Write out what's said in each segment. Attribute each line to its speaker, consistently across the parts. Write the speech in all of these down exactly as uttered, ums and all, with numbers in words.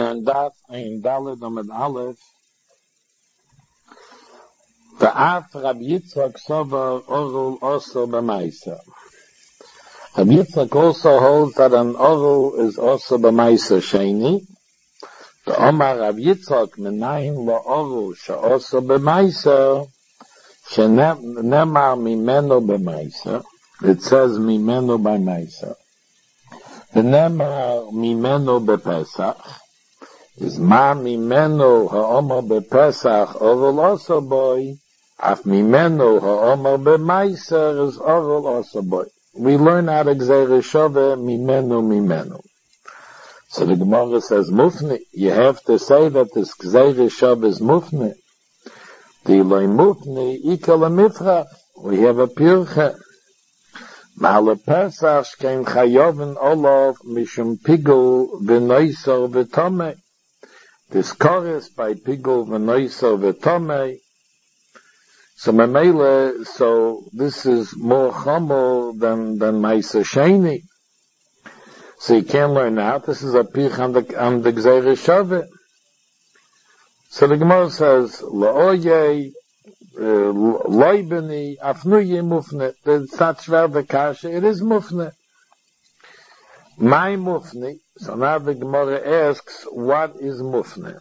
Speaker 1: Daf ein Daled Amid Aleph. Va'at Rab Yitzchak Sover Orul also b'maisa. Rab Yitzchak also holds that an Orul is also b'maisa sheni. The Omar Rab Yitzchak menayin la'orul she'oso b'maisa she'nemar mimeno b'maisa. It says mimeno b'maisa. V'nemar mimeno b'pesach. Is ma mimeno ha'omar b'pesach orul also boy. Af mimeno ha'omar b'maisa is orul also boy. We learn out of Gzeira Shove mimeno mimeno. So the Gemara says mufni. You have to say that this Gzeira Shove is mufni. The loy mufni ikal mifrach. We have a pircha. Ma'ale Pesach shkein chayoven olav mishum pigul v'noisor v'tomei. This chorus by pigul v'noisor v'tomei. So memele, so this is more chomo than than Maisa Sheni. So you can't learn out. This is a pich on the on the Gzeira Shove. So the Gemara says la'oye loibeni afnuye mufne. It's not shver the kasha. It is mufne. My mufne. So now the Gemara asks, what is mufne?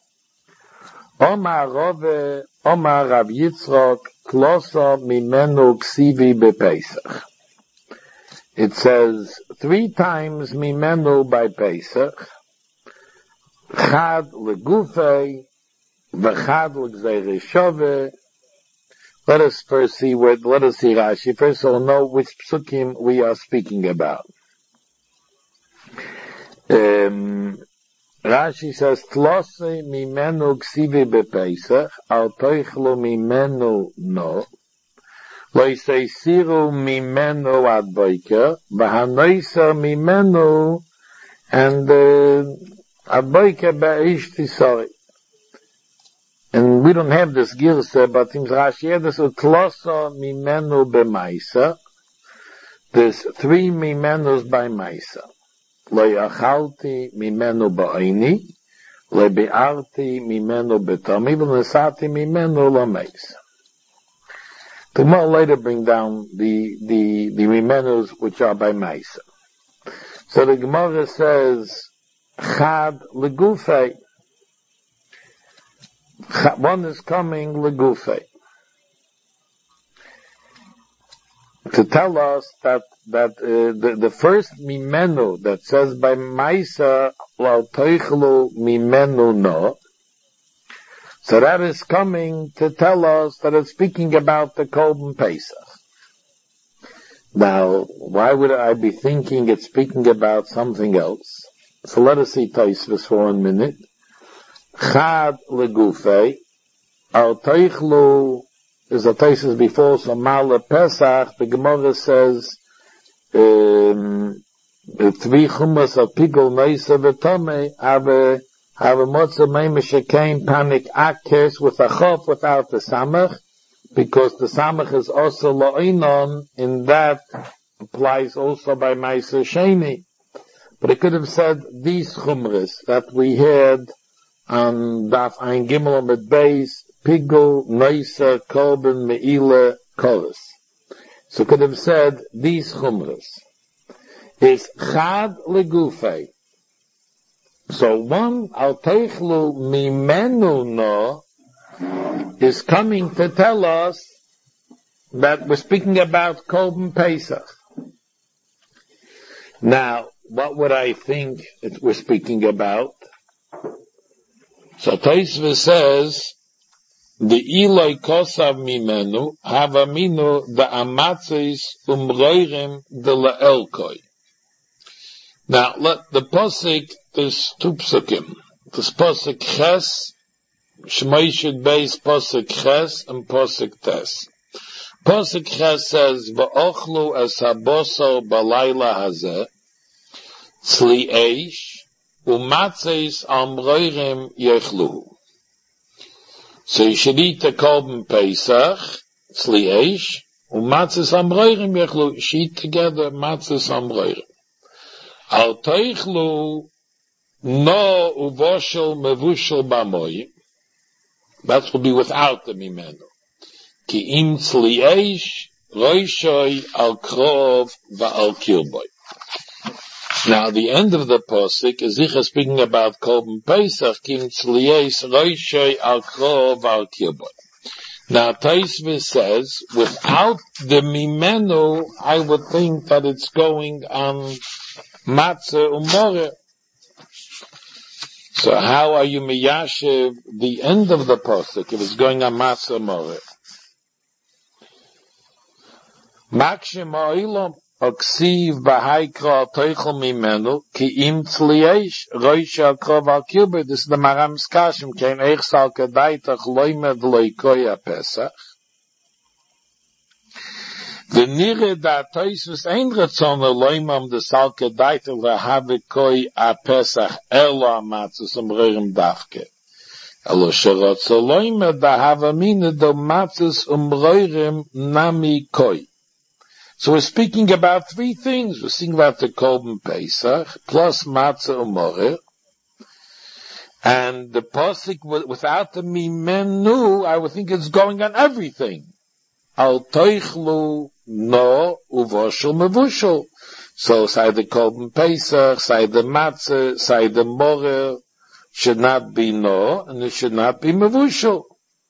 Speaker 1: Omar Rove, Omar Rab Yitzchak, Klosa mimenu ksivi bepesach. It says three times mimenu by Pesach. Chad legufei, v'chad l'gzeira shove. Let us first see what, let us see Rashi. First we'll know which psukim we are speaking about. Um, Rashi says, Tlose mimenu ksivi bepesach, al toichlo mimenu no, lo yiseisiru mimenu ad boiker, v'hanoisa mimenu, and uh, ad boiker be'ish tisori. And we don't have this girsa, but in Rashi had this, Tlose mimenu bemaisa, there's three mimenus by maisa. Lo yachalti mimenu ba'ini, lo bi'arti mimenu b'tomi, v'nesati mimenu lameis. The Gemara later bring down the, the, the mimenus which are by Maisa. So the Gemara says, Chad legufei. One is coming legufei. To tell us that that uh, the, the first mimenu that says by Maisa lo toichlu mimenu no, so that is coming to tell us that it's speaking about the Korban Pesach. Now, why would I be thinking it's speaking about something else? So let us see Tosfos for one minute. Chad legufei al toichlu is a Tosfos before, so Ma'ale Pesach, the Gemara says, um, three chumas of pigul noisa v'tomei have a, have a motzah meimeshekain panik akes with a chof without the samach, because the samach is also lo'inon, in that applies also by Maisa Sheni. But it could have said these chumras that we had on Daf Ein Gimel Amid Beis, pigul noisa korban me'ila koros. So could have said these chumras. Is chad legufei. So one al teichlu mimenu no is coming to tell us that we're speaking about Korban Pesach. Now, what would I think that we're speaking about? So Tosfos says, the Eloi kosav mimenu havaminu the amatzis umroirim de laelkoi. Now, let the posik, there's two psukim. There's posik ches, shmoishid beis posik ches, and posik tes. Posik ches says, v'ochlu es haboso balayla hazeh, tzli eish, umatzis amroirim yechluhu. So you should eat the Korban Pesach, tzli eish, umatzis amroirim yechluhu. You should eat together matzis amroirim. Al teichlu no uvoshel mevushel bamoyim. That will be without the mimenu. Ki im tzliyesh roishoy al krov va'al kilboy. Now, the end of the posik is Zicha speaking about Korban Pesach, Kim Tzliyesh Roishoy Al Krov Al Kilboy. Now, Taisvis says, without the Mimenu, I would think that it's going on Matzah Umore. So how are you Miyashiv the end of the posik if it's going on Matzah Umore? Makshim Oilom Oksiv Bahaikra Teichel Mimenu Ki Im Tzliyesh Roish Al Krov Al Kilboy. This is the Maram Skashim Kein Eich Sal Kedaitach Loimed Loikoya Pesach. The Nire Da Toisvus Ein Ratzon Loimam De Sal Kedaitach Lahave Koi A Pesach Elo Amatzes Umreirim Davke Elo Sherotz Loimed Da Havamine Do Matzes Umreirim Nami Koi. So we're speaking about three things. We're speaking about the Korban Pesach, plus Matzah Umoreh, and the Pasuk without the Mimenu, I would think it's going on everything. Al Toichlu No Uvoshel Mevushel. So say the Korban Pesach, say the Matzah, say the Moreh, should not be No, and it should not be Mevushel.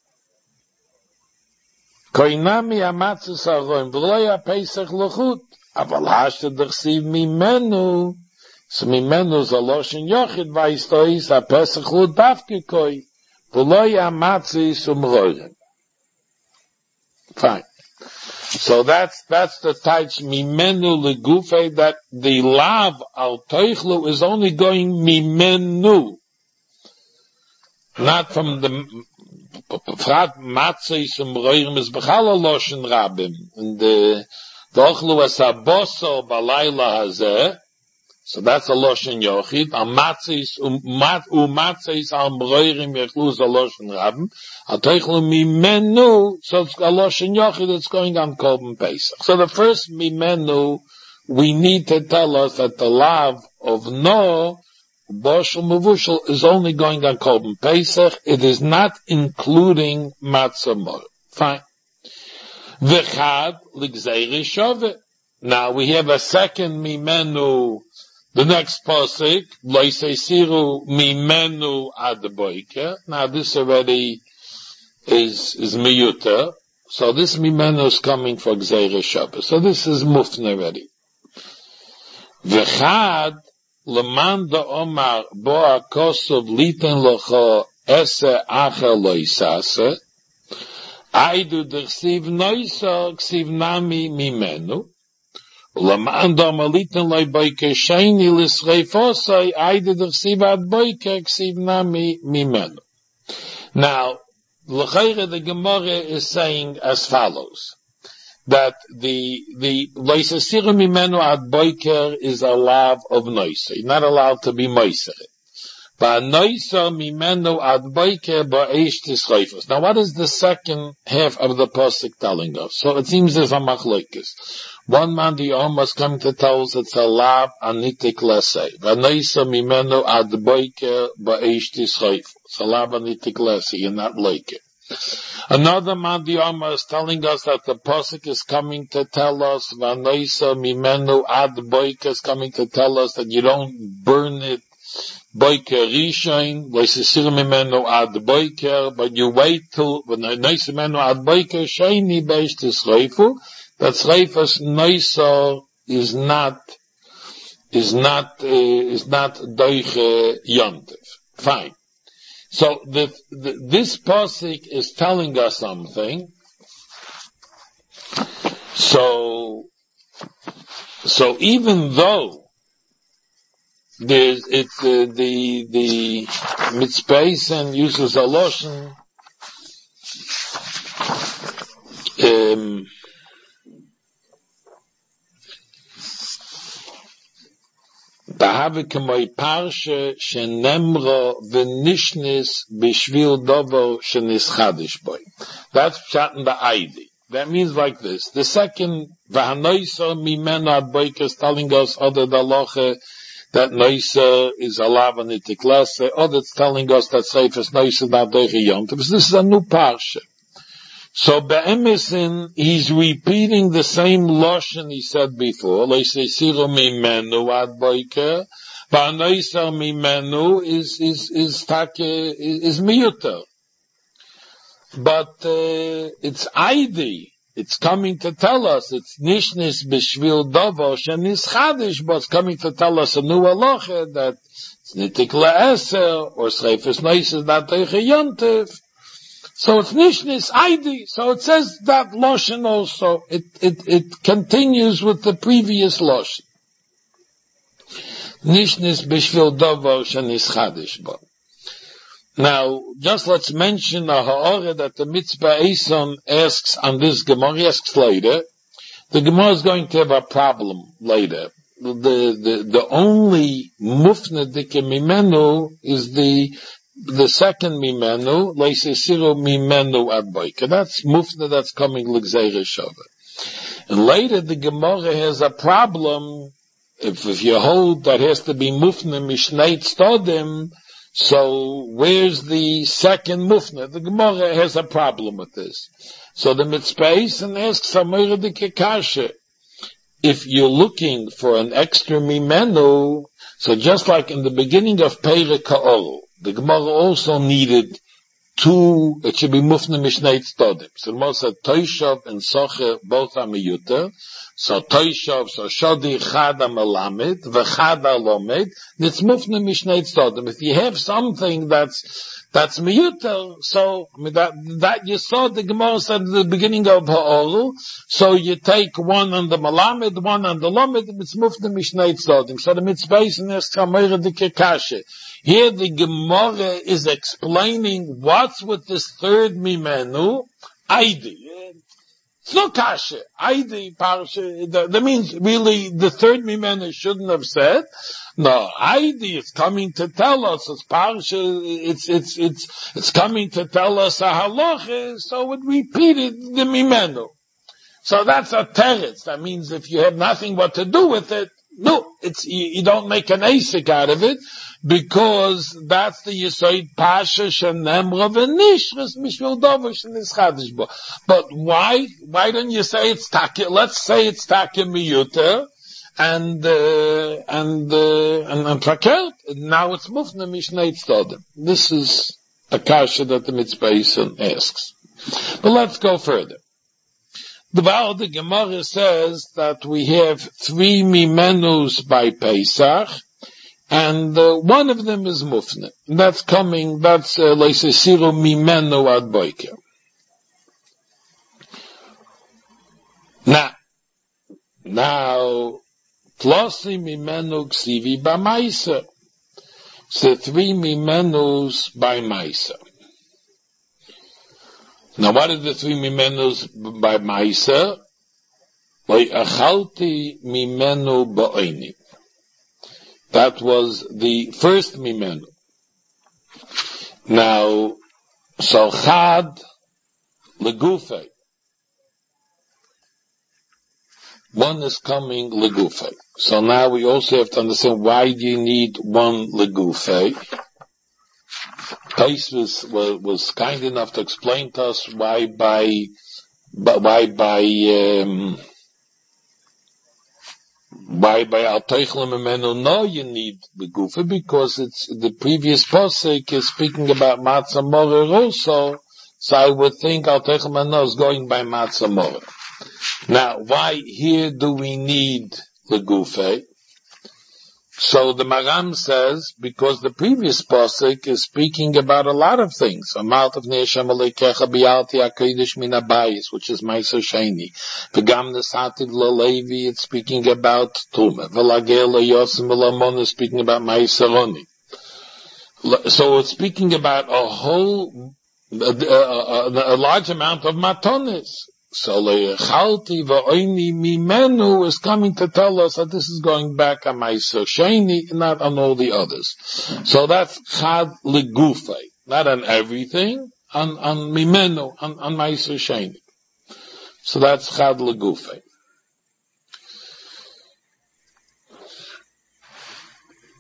Speaker 1: Koinami amatzes aroim v'loya pesach l'chut, aval hashta d'chsiv mimenu, so mimenu is a loshen yochid v'histois ha-pesach l'chut davke koi, v'loya amatzes umroirim. Fine. So that's, that's the taich mimenu legufe, that the lav al toichlu is only going mimenu, not from the Frat Matzis um Roirim is Bechala Loshen Rabim. And the Dochlu es Aboso Balayla Hazeh. So that's a Loshen Yochid. Am Matzis um Matzis am Roirim Yechlu is a Loshen Rabim. Al Teichlu Mimenu, so it's a Loshen Yochid, it's going on Korban Pesach. So the first Mimenu, we need to tell us that the lav of No, Boshel Mevushel is only going on Korban Pesach. It is not including Matzah Mor. Fine. V'chad l'gzeiri shove. Now we have a second mimenu. The next pasuk, loisesiru mimenu ad boiker. Now this already is is miyuta. So this mimenu is coming for gzeiri shove. So this is mufne already. V'chad Leman da Omar Boa Kosov Liten Locho Ese Acher Loisase Aidu Dersiv Noisa Ksiv Nami Mimenu Leman da Omar Liten Loi Boike Shaini Lisreifosai Aidu Dersiv Ad Boike Ksiv Nami Mimenu. Now, L'chaire the Gemara is saying as follows, that the, the, Loisasiru Mimenu Ad Boiker is a lav of Noisa. You're not allowed to be Moiser. But Noisa Mimenu Ad Boiker Ba'esh Tischaifos. Now what is the second half of the Pasuk telling us? So it seems there's a machlokes. One man, the Om was coming to tell us it's a lav anitik lesei. Noisa Mimenu Ad Boiker Ba'esh Tischaifos. It's a lav anitik lesei. You're not like it. Another Mandiyama is telling us that the Pasuk is coming to tell us, Vanoisa Mimenu Ad Boiker is coming to tell us that you don't burn it, Boiker Rishain, Loisesir Mimenu Ad Boiker, but you wait till, Vanoisa Mimenu Ad Boiker, Shaini Beish Tisreifu, that Sreifas Noisa is not, is not, uh, is not Doiche Yontif. Fine. So the, the, this pasuk is telling us something. So, so even though there's it's uh, the the mitzvah uses a lotion, um, Bahavikamoi Parsha Shenemro Venishnis Bishvil Dovo Shenis Chadish Boy. That's Pshat in the Aidi. That means like this. The second Vahanoisa Mimenu Ad Boiker is telling us other daloche that Noisa is alav and itiklase, or that's telling us that Seifes Noisa is not Deiche Yontif. This is a new parsha. So Be'emisin, he's repeating the same lashon he said before. Leisesiru mimenu ad boiker, Ba'anoisa mimenu is is is take is, is miyuter. But uh, it's Aidi. It's coming to tell us, it's Nishnis B'Shvil Dovosh and Nischadish, but it's coming to tell us a new halacha that it's Nitik Le'eser, or Seifes Noisa is not Deiche Yontif. So it's Nishnis Aidi. So it says that Loshen also. It, it, it continues with the previous Loshen. Nishnis B'Shvil Dovosh and Nischadish, but. Now, just let's mention a ha'orah that the Mitzvah Eson asks on this Gemara, he asks later. The Gemara is going to have a problem later. The, the, the only mufna dike mimenu is the, the second mimenu, leisesiru mimenu ad boika. That's mufna that's coming l'gzeira shava. And later the Gemara has a problem, if, if you hold that has to be mufna mishneit stodim, so where's the second mufna? The Gemara has a problem with this. So the Mitzvah and asks Amora de Kekashe, if you're looking for an extra mimenu, so just like in the beginning of Perek Ha'or, the Gemara also needed two, it should be mufna mishneit stodim. So the Gemara said Toishav and Socher both are miyuter. So Toishav, so Shodi Chada Melamed, V'Chada Lomed, it's mufna mishneit stodim. If you have something that's, that's miyuter, so, I mean, that, that you saw the Gemara said at the beginning of Ha'oru, so you take one on the Melamed, one on the Lomed, it's mufna mishneit stodim. So the Mitzvah and asks Amora de Kekashe. Here the Gemara is explaining what's with this third mimenu, Aidi. It's not kasha. Aidi, parsha, that, that means really the third mimenu shouldn't have said. No, Aidi is coming to tell us, it's parsha, it's, it's, it's, it's coming to tell us a halacha, so it repeated the mimenu. So that's a teretz. That means if you have nothing what to do with it, no, it's, you, you don't make an asik out of it, because that's the Yesod Pasha Shenemra V'Nishras Mishvil Dovosh Nischadish Bo. But why, why don't you say it's Taki, let's say it's Taki Miyuter, and, uh, and, uh, and, and Prakert, now it's Mufna Mishneit Stodim. This is a kasha that the Mitzvah asks. But let's go further. The Baal the Gemara says that we have three mimenus by Pesach, and uh, one of them is mufne. That's coming, that's leisesiru uh, mimenu ad boiker. Now, now, plosi mimenu ksivi by Maisa. So three mimenus by Maisa. Now, what are the three mimenus by Maisa? By achalti mimenu ba'oini. That was the first mimenu. Now, so chad legufe. One is coming legufe. So now we also have to understand why do you need one legufe? Taisvis was, was kind enough to explain to us why by, why by, um, why by al teichel memenu no you need the gufa, because it's, the previous posek is speaking about matzah morer also, so I would think al teichel memenu is going by matzah morer. Now, why here do we need the gufa? So the Maram says, because the previous pasuk is speaking about a lot of things. Amalt of Ne'eshem Aleikecha bi'alti ha'kodesh min habayis, which is Meiser Sheni. V'gam nesativ l'Levi, it's speaking about Tumah. V'lagel le'yosim v'lamon, is speaking about Meiser Oni. So it's speaking about a whole, a, a, a, a large amount of matonis. So le'echalti va'oini mimenu is coming to tell us that this is going back on Meiser Sheni, not on all the others. So that's chad legufe, not on everything, on, on mimenu, on, on Meiser Sheni. So that's chad legufe.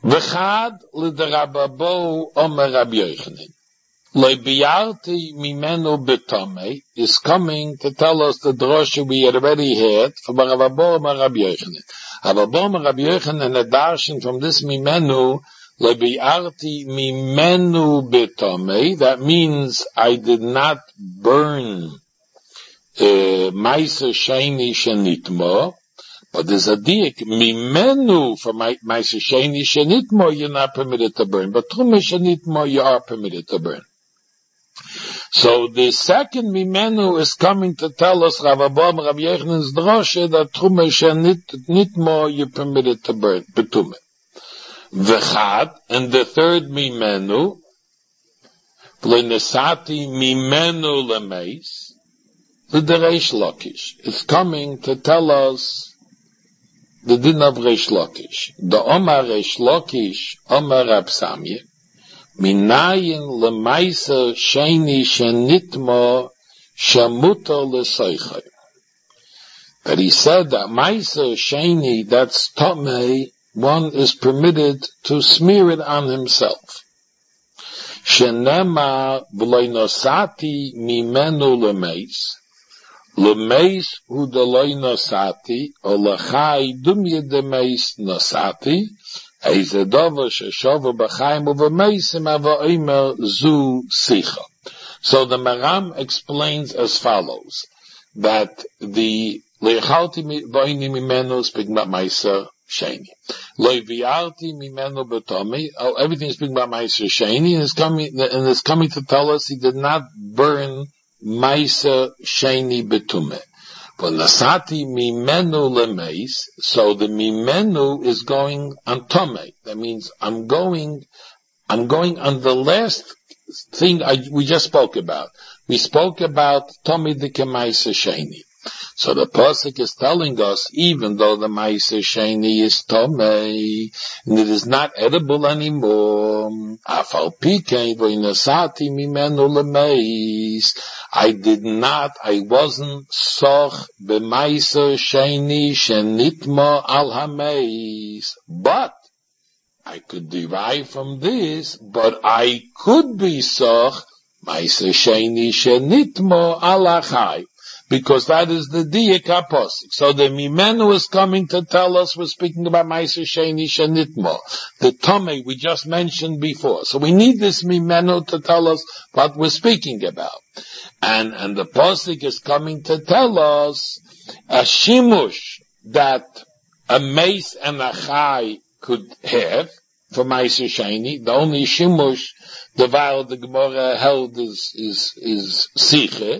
Speaker 1: V'chad l'derababo omer Rabbi Yochanan. Le'biyarti mimenu betome is coming to tell us the drosha we had already had from Rabbo omer Rabbi Yochanan. Rabbo omer Rabbi Yochanan had darshan from this mimenu, le'biyarti mimenu betome, that means I did not burn Maisa Sheni Shenitmo, but there's a diak, Mimenu for Maisa Sheni Shenitmo you're not permitted to burn, but Truma Shenitmo you are permitted to burn. So the second Mimenu is coming to tell us, Rav Abba Rav Yechanan's drosha, that Truma Shenitmo you're permitted to burn, Betume. V'chad, and the third Mimenu, V'lenesati Mimenu Lemeis, the Reish Lakish is coming to tell us the din of Reish Lakish. The Omar Reish Lakish, Omar Rab Samye, Minayin lemaisa sheni shenitmo shamuto leseichai. That he said that maisa sheni, that's tomei, one is permitted to smear it on himself. Shenema v'loi nosati mimenu lemeis. Lemeis hu deloi nosati, o lechai dumye demeis nosati, eize dova sheshova b'chaim uvemeisim ava zu sicha. So the Maram explains as follows, that the leichalti v'oini mimenu speaking about Maisa Sheni. Loivialti mimenu betomi, everything is speaking about Maisa Sheni, and is coming, and is coming to tell us he did not burn Maisa Sheni betume. But nasati mimenu lemeis, so the mimenu is going on tome. That means I'm going, I'm going on the last thing I, we just spoke about. We spoke about tome de kemaisa sheni. So the pasuk is telling us, even though the Maisa Sheni is tome, and it is not edible anymore, Afal Pikein v'inasati mimenu lemeis, I did not, I wasn't soch b'Maisa Sheni shenitma al hameis, but I could derive from this, but I could be soch Maisa Sheni shenitma al achai. Because that is the diak haposik. So the mimenu is coming to tell us we're speaking about Maisa Sheni Shenitmo, the Tomei we just mentioned before. So we need this mimenu to tell us what we're speaking about. And, and the posik is coming to tell us a shimush that a mace and a chai could have for Maisa Sheni. The only shimush the vow the Gemara held is, is, is siche.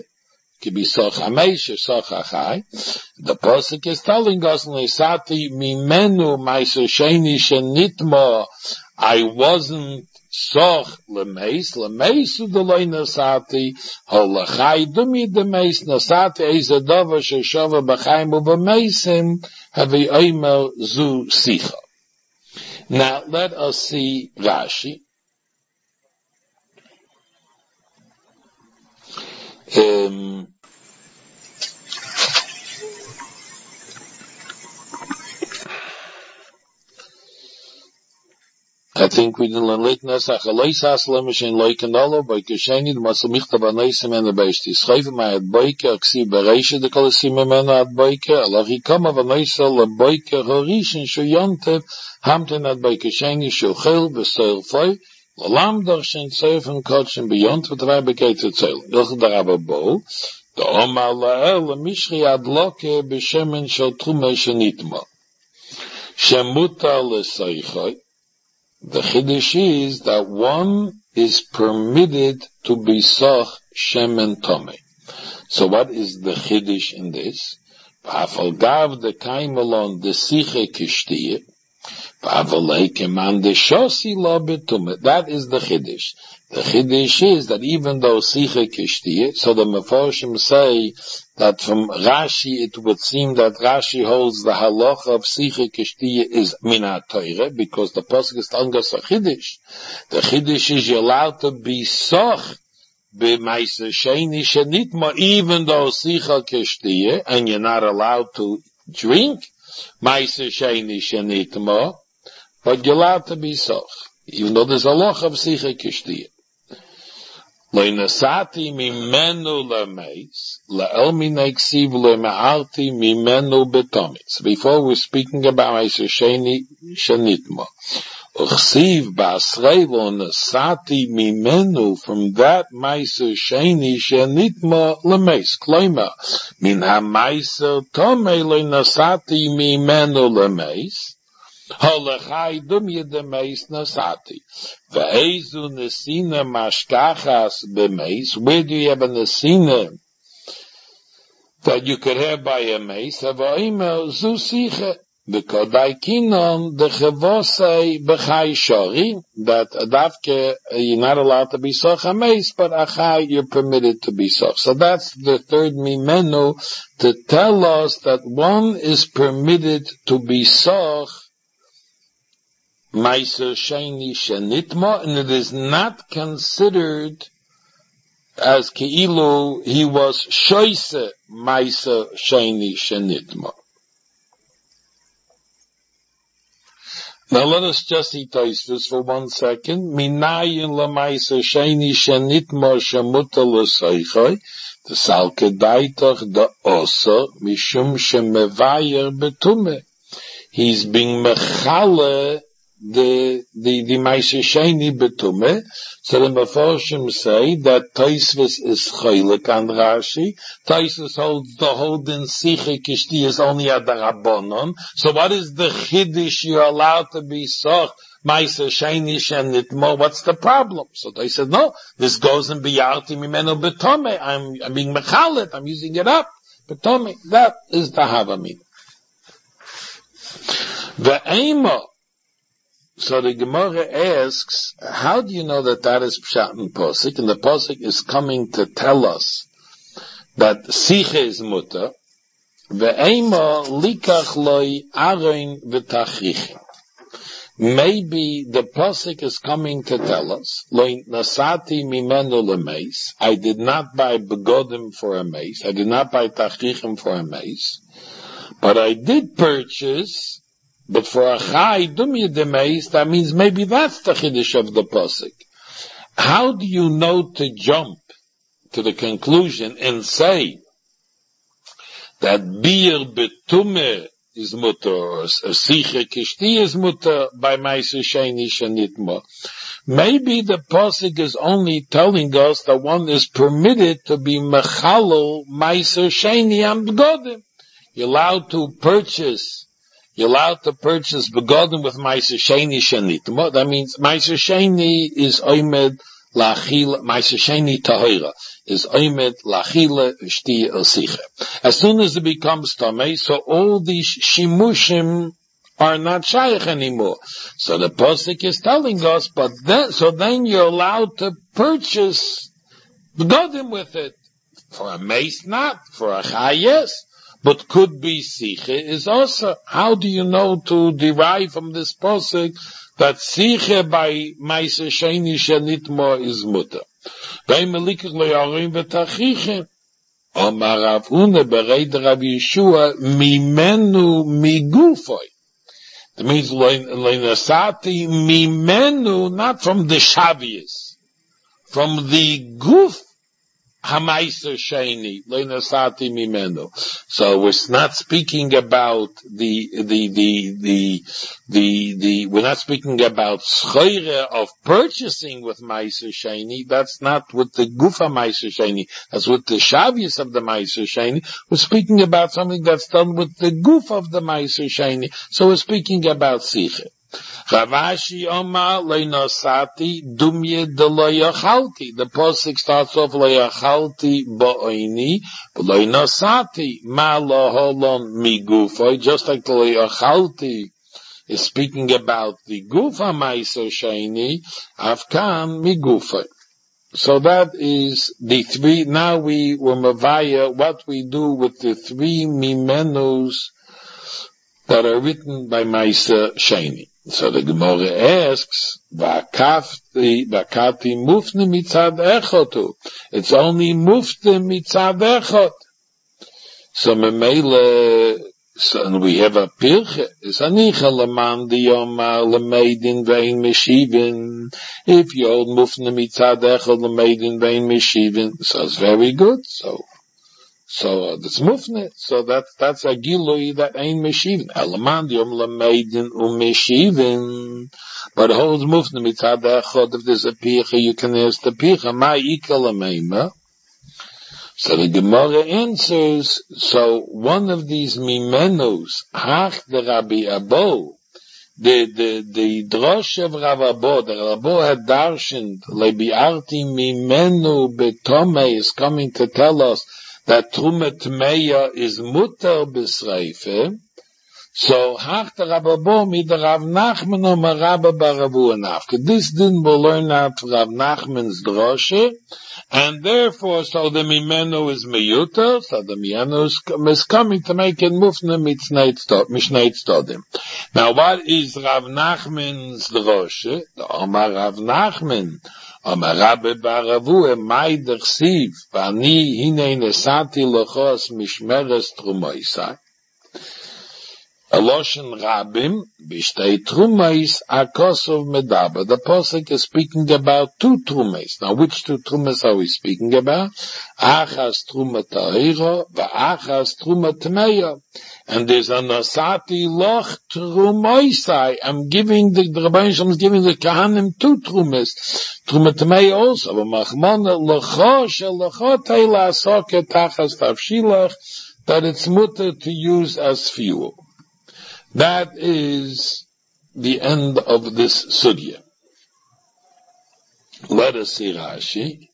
Speaker 1: The pasuk is telling us, "Nesati mimenu Maisa Sheni shenitmo." I wasn't soch lemeis, lemeis udeloi nasati, holachai dumi demeis nasati ezadava sheshava b'chaim ubemeisim havi oimer zu sicha. Now let us see Rashi. Um, I think we didn't learn nas a khaleisas lemishin loikenalo by kesheni the masmichta banaisim and the beisti schreife my at boike aksi bereische de kolasim men at boike alachi kama vanaisa le boike horishin shoyante hamten at boike sheni shochel besoil foy lam darshin seven kotchen beyond what I became to tell doch darabo bo the omal la mishri ad loke beshemen shel trume shenitma shemuta le saychay. The chiddush is that one is permitted to be soch shemen tomei. So what is the chiddush in this? V'afal gav de kaim alon de siche kishtiye, v'avalei keman de shosi lo betume. That is the chiddush. The chiddush is that even though siche kishtiye, so the mefarshim say that from Rashi it would seem that Rashi holds the halacha of siche kishtiye is mina Torah, because the pasuk is telling us a chiddush. The chiddush is you're allowed to be soch b'maisa sheni shenitma, even though siche kishtiye, and you're not allowed to drink maisa sheni shenitma. but you're allowed to be soch, even though there's a loch of sicha kishtiyah. Le'nasati mimenu le'meis, le'elminei ksiv le'ma'arti mimenu betomis. So before we're speaking about Meiser Sheni Shenitma, Uchsiv ba'asrei le'nasati mimenu, from that Meiser Sheni Shenitma le'meis. Kloima, min ha'meiser tomei le'nasati mimenu le'meis, Holachai dumye demeis nasati. Ve'ezu nesina mashkachas bemeis. Where do you have a nesina that you could have by a meis? Havo'imel zu siche. V'kodai kinon dechevosei b'chai shori. That adavke, you're not allowed to be soch a meis, but achai, you're permitted to be soch. So that's the third mimenu, to tell us that one is permitted to be soch Meiser Sheni Shenitma, and it is not considered as Keilu he was Shoise Meiser Sheni Shenitma. Now let us just eat this for one second. Minayin la Meiser Sheni Shenitma shemuta l'seichai, the salkedaitach da osa mishum shemevayer betume. He's being mechale the the the Meiser Sheni betume. So the Mefarshim say that Tosfos is chaylik on Rashi. Tosfos holds the whole din siche kishti is only at the Rabbanon. So what is the chiddush you're allowed to be soch Meiser Sheni Shenitma? What's the problem? So they said no, this goes in biyarti mimeno betume. I'm I'm being mechalet. I'm using it up betume. That is the havamin. The ema. So the Gemara asks, how do you know that that is Pshat and Posik? And the Posik is coming to tell us that Siche is Mutter, Ve'ema likach loi arein v'tachrichim. Maybe the Posik is coming to tell us, Loi nasati mimenu lemeis, I did not buy begodim for a mace, I did not buy tachrichim for a mace, but I did purchase. But for a chai dumya demeis, that means maybe that's the chiddush of the pasuk. How do you know to jump to the conclusion and say that bir betume is mutter or siche kishti is mutter by Meiser Sheni Shenitma? Maybe the pasuk is only telling us that one is permitted to be mechalel Meiser Sheni and begodim. You're allowed to purchase. You're allowed to purchase begodim with Meiser Sheni Shenitma. That means Meiser Sheni is oimed lachila, Meiser Sheni tahira is oimed lachila shti osiche. As soon as it becomes tamei, so all these shimushim are not shaykh anymore. So the pasuk is telling us, but then, so then you're allowed to purchase begodim with it. For a mace, not. For a chai, yes. But could be siche is also. How do you know to derive from this pasuk that siche by Meiser Sheni Shenitma is mutter? By melikach le'arim v'tachichem. Omar Rav Huna bereid Rav Yeshua mimenu migufoi. That means le'nasati mimenu, not from the shavius, from the guf. Hamaiser Sheni, Leinasati Mimenu. So we're not speaking about the, the, the, the, the, the, we're not speaking about schoire of purchasing with Meiser Sheni. That's not with the Gufa Meiser Sheni. That's with the Shavius of the Meiser Sheni. We're speaking about something that's done with the Guf of the Meiser Sheni. So we're speaking about Siche. Ravashi Omar Leinosati Dumye de Loyachalti. The pasuk starts off Loyachalti Ba'oini, but Leinosati Ma Loholon Migufa, just like the Loyachalti is speaking about the Gufa Meiser Sheni, Afkan Migufa. So that is the three. Now we were Mavaya, what we do with the three Mimenus that are written by Meiser Sheni. So the Gemara asks, "Vakafti, vakati mufne mitzad echotu." It's only mufne mitzad echot. So memele, So, and we have a pirche. It's anicha leman diyoma lemeidin vein meshivin. If you hold mufne mitzad echad lemeidin vein meshivin, so it's very good. So, so uh, that's mufne. So that that's a gilui that ain't meshivin. Leman diyom lemeidin umeshivin. But it holds mufne mitzad echad. If there's a pirche, you can ask the pirche. Ma ika lemeima. So the Gemara answers, so one of these mimenos, hach the Rabbi Abo, the, the, the drosh of Rav Abo, the Rav Abo had darshaned, lebiarti mimenu betome is coming to tell us that Trumat Meya is mutar b'sreife. So hach the Rav Abo mi the Rav Nachman o ma Rabba baravu anaf. This didn't learn out Rav Nachman's droshe. And therefore, so the mimeno is meyuta, so the mimeno is, is coming to make it mufne mishneit stodim. Now, what is Rav Nachman's droshe? The Omar Rav Nachman, Omar Rabbe Baravu, Emai dersiv, Vani hine nesati lochos mishmeres trumoisai. Eloshen Rabim, Bishtei Trumais, Akosov Medaba. The Posek is speaking about two Trumais. Now, which two Trumais are we speaking about? Achas Truma Tahira, V'achas Truma Tmeya. And there's a Nasati Loch Trumaisai. I'm giving the, the Rabbi Shalom is giving the Kahanim two Trumais. Truma Tmeya also. V'machmona Locho Shel Locho Teila Asoke Tachas Tavshilach, that it's mutter to use as fuel. That is the end of this sugya. Let us see Rashi.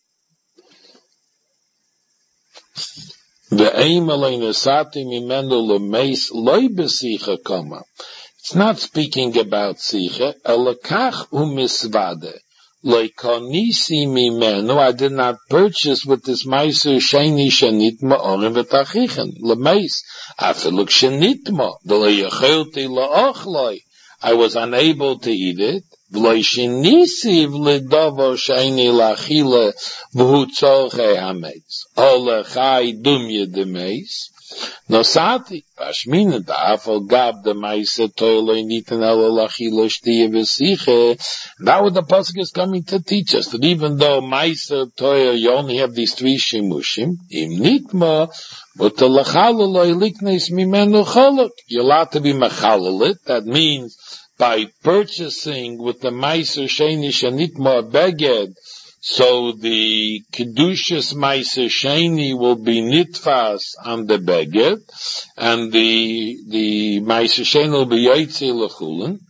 Speaker 1: It's not speaking about sicha. Elakach umisvade. Leikonisi mimenu, I did not purchase with this meiser sheni shenitma orim v'tachichen. Lemeis, afiluk shenitma, v'leyachelti la'ochloi. I was unable to eat it. V'leishinisi v'ledovo sheni lachile v'hu tzolchei hametz. Olechai dumye demeis. Nosati, Pashmina, the Afal Gab, the Maisa Toilo, Nitan Elo Lachilo Shtiya Vesiche. Now what the Pasuk is coming to teach us, that even though Maisa Toilo, you only have these three Shimushim, Im Nitma, but the Lachalolo Iliknes Mimenu Cholok. You're allowed to be Machalalit, that means by purchasing with the Maisa Sheni Shanitma Beged, so the Kedushas Meiser Sheni will be nitfas on the beged, and the, the Meiser Sheni will be Yaitzi L'chulin.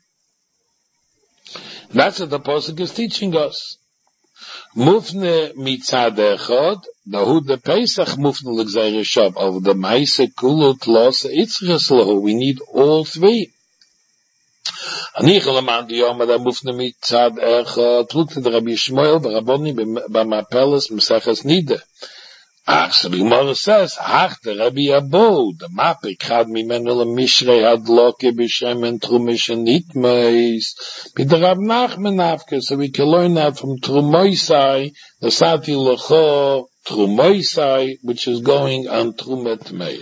Speaker 1: That's what the Pasuk is teaching us. Mufne mitzad echad, dahu de Pesach mufne l'gzeir shav, of the Meiser Kulut Los Itzres Lahu. We need all three. Anichel the Yom Adam Mufne Mitzad Echad. Look to the Rabbi Shmuel, the Rabboni, B'Mapeles, M'Seches Nida. Ach, so the Gemara says, Ach, the Rabbi Abo, the Mapik had Mimenu L'Mishrei Hadloke B'Shem and Trumish and Nitmeis. B'D Rab Nachman Afke, so we can learn that from Trumoisai, the Sati L'Cho, Trumoisai, which is going on Trumet Meir.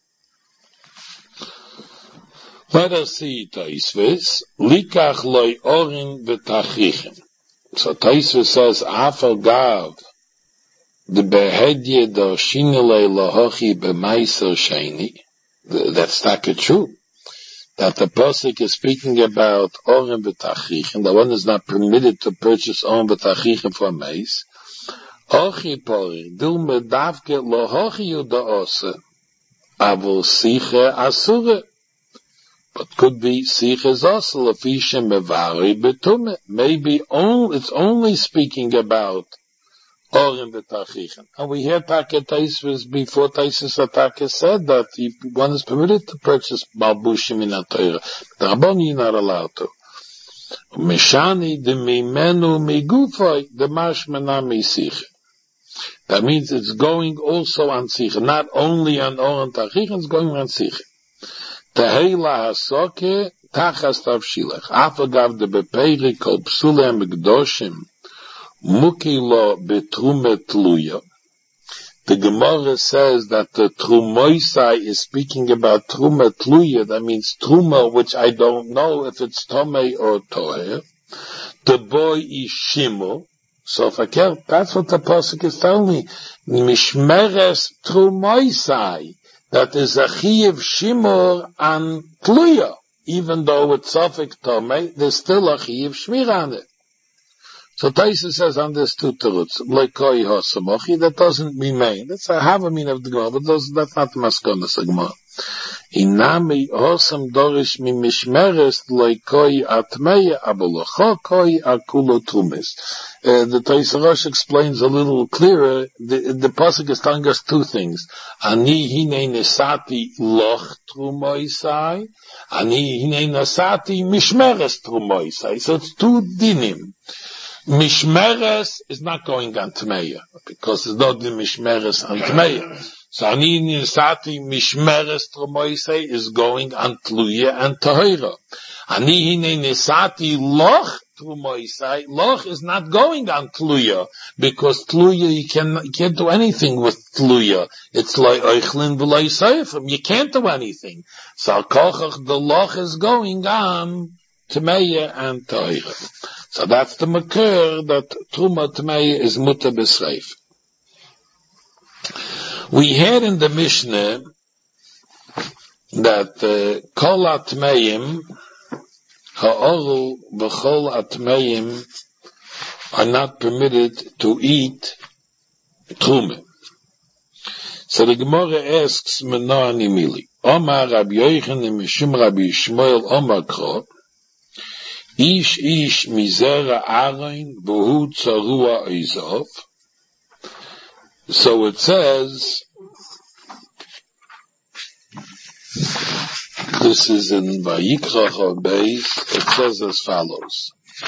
Speaker 1: Let us see Taisvis. Likach loy orin v'tachichem. So Taisvis says, Afal Gav, the behedye do shinele lahochi b'maiser sheni. That's not true. That the Pasuk is speaking about orin v'tachichem. The one is not permitted to purchase orin v'tachichem for mais. Ochi pori, dil medavke lahochi yudaose. Avol siche asure. But could be siches also lefisha mevari betume. Maybe only it's only speaking about orim betachichen. And we hear Taka Taisvis before Taisus Ataka said that if one is permitted to purchase balbushim in a Torah, the Rabboni is not allowed to. Meshani de mimenu migufay de mashmana misiche. That means it's going also on siche, not only on orim tachichen, it's going on siche. Tehela hasoke tachas tavshilach. Afagav de bepeiri kol psulem gdoshim mukilo betrumet luya. The The Gemara says that the Trumoisai is speaking about Truma Tluya, that means Truma, which I don't know if it's Tomei or Toher. The boy is Shimur. So if I care, that's what the Pasuk is telling me. Mishmeres Trumoisai. That is a Chiyuv Shimur and Tluya. Even though it's Sofik Tomei, there's still a Chiyuv Shmir on it. So Taisa says on this two teruts, Lekoi Hosamochi, that doesn't remain. That's a Havamin of the Gemara, but those, that's not the Maskonas of Gemara. Inami Hosam Dorish Mi Mishmeres Lekoi Atmeya Abolocho Koi Akulo Tumis. The Taisa Rosh explains a little clearer. The, the Pasuk is telling us two things. Ani Hine Nesati Loch Trumoisai. Ani Hine Nesati Mishmeres Trumoisai. So it's two dinim. Mishmeres is not going on Tmeya, because there's no Mishmeres on Tmeya. So Ani Nisati Mishmeres Trumoisei is going on Tluya and Tahira. Ani Hine Nisati Loch Trumoisei, Loch is not going on Tluya, because Tluya you, can, you can't do anything with Tluya. It's like Eichlin V'lai Seifim, you can't do anything. So Kochach, the Loch is going on Tmeya and Tahira. So that's the makir that Truma Tmeya is muta b'sreif. We had in the Mishnah that kol atmeim ha'oru v'chol atmeim are not permitted to eat Truma. So the Gemara asks Mena Nimili, Omar Rabbi Yochanan Mishum Rabbi Shmuel Omar Kro, Ish ish mizera arein v'hu tzarua izov. So it says, this is in Vayikra Beis, it says as follows.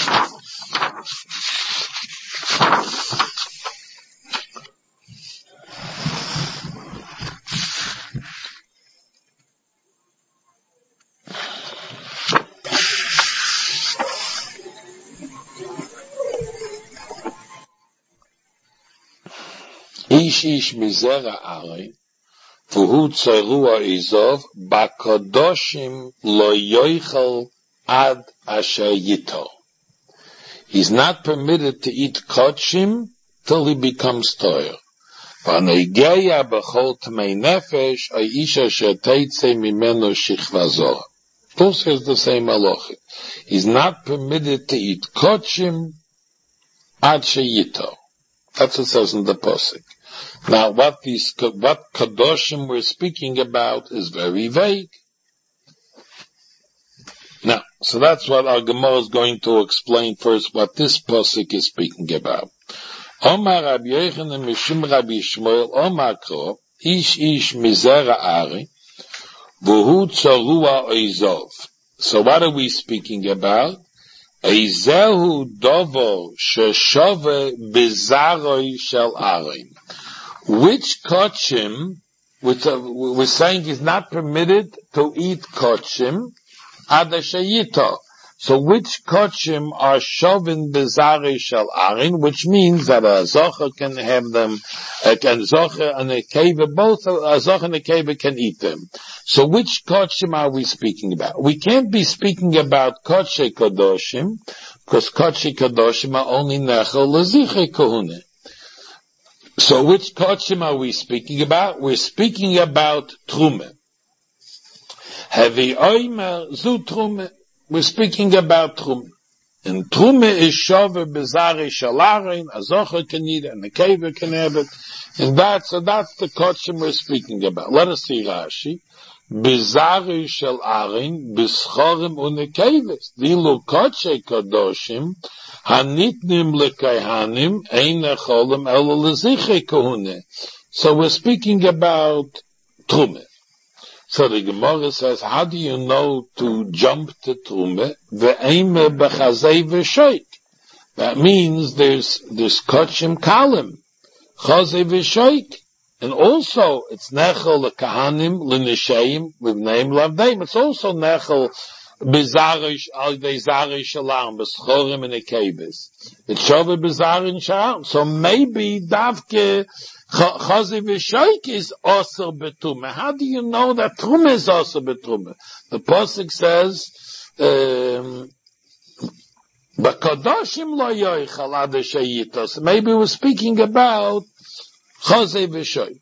Speaker 1: Ish ish mizera arein, v'hu tzarua izov, ba'kadoshim lo yoichel ad asher yito. He's not permitted to eat kodshim till he becomes toyer. V'neigeya b'chol tmei nefesh, ha'isha asher teitze mimeno shichva zoha. This is the same halacha. He's not permitted to eat kodshim ad sheyito. That's what it says in the Pasuk. Now, what these, what Kadoshim we're speaking about is very vague. Now, so that's what our Gemara is going to explain first, what this Pasuk is speaking about. Omar Rabbi Yochanan Mishum Rabbi Shmuel Omar Kro, Ish Ish Mizera Ari, V'hu Tzarua Oizov. So what are we speaking about? Eizehu dovo sheshove bizaroi shel arim. Which kodshim, which uh, we're saying is not permitted to eat kodshim, adashayito. So which kodshim are shovin bizaroi shel arim, which means that a zocher can have them, a zocher and a keva, both a zocher and a keva can eat them. So which kodshim are we speaking about? We can't be speaking about kodshe kadoshim, because kodshe kadoshim are only nechel leziche kohune. So which kodshim are we speaking about? We're speaking about trume. Hevi oimer zu trume. We're speaking about trume. And trume is shover bizarre shalarin, a zocher can eat it, and a keva can have it. And that's, so that's the kodshim we're speaking about. Let us see Rashi. Bizarre shel arin, bischorim unekeves. Dilu kodshe kadoshim, hanitnim lekayhanim, ein echolim elo leziche kohune. So we're speaking about trume. So the Gemara says, how do you know to jump to trume? Ve'eme bechazei v'shoik. That means there's, there's kochim kalim. Chazei v'shoik. And also, it's nechel lekahanim l'nisheim with name lavdeim. It's also nechel bizarish al dezarish shalam b'schorim and ekebis. It's shover bizarish shalam. So maybe davke Chazi v'shoik is also betume. How do you know that trume is also betume? The pasuk says, um, B'kadoshim lo yoichal ad shayitos. Maybe we're speaking about chazi v'shoik.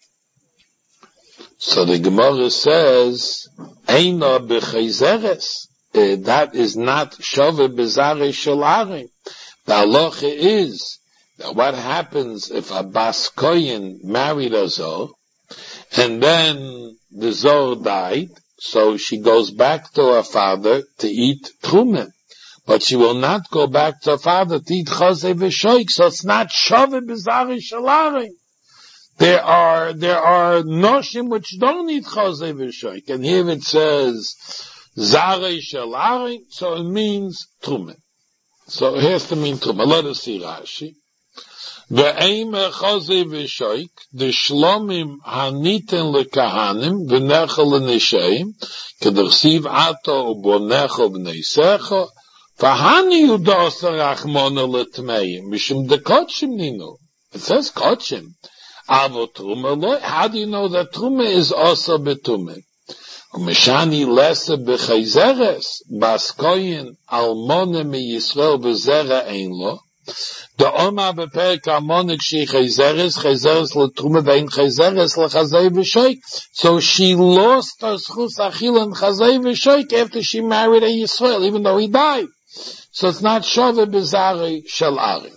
Speaker 1: So the Gemara says, Eina b'chayzeres. Uh, that is not shove bezare shalare. The halacha is that what happens if a bas koyin married a zor, and then the zor died, so she goes back to her father to eat trumah, but she will not go back to her father to eat chazeh v'shoik, so it's not shove bezare shalare. There are, there are noshim which don't eat chazeh v'shoik, and here it says, zare shalare, so it means trumah. So it has to mean trumah. Let us see Rashi. Ve'eime chazeh v'shoik, the shlomim haniten lekahanim, v'nechel l'nesheim, k'dersiv ato u'bonecho v'neisecho, v'hani yudosa rachmona l'tmeim, mishum de kotshim ninu. It says kotshim. Avo truma lo, how do you know that truma is also betume? Umeshani lesa b'chayzeres, baskoyin almone mi Yisrael b'zera ein lo, the oma b'perek almonik she chayzeres, chayzeres l'truma ve'in chayzeres l'chazei v'shoik. So she lost her schus achil and chazei v'shoik after she married a Yisrael, even though he died. So it's not shove b'zari shel arim.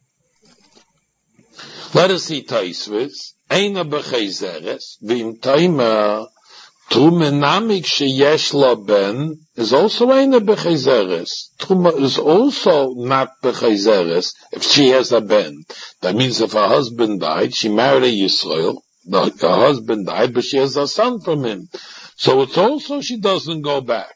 Speaker 1: Let us see Taisvis. Eina b'chayzeres, v'im taima truma namik sheyesh la ben is also eina b'chayzeres. Truma is also not b'chayzeres if she has a ben. That means if her husband died, she married a Yisrael, her husband died, but she has a son from him. So it's also she doesn't go back.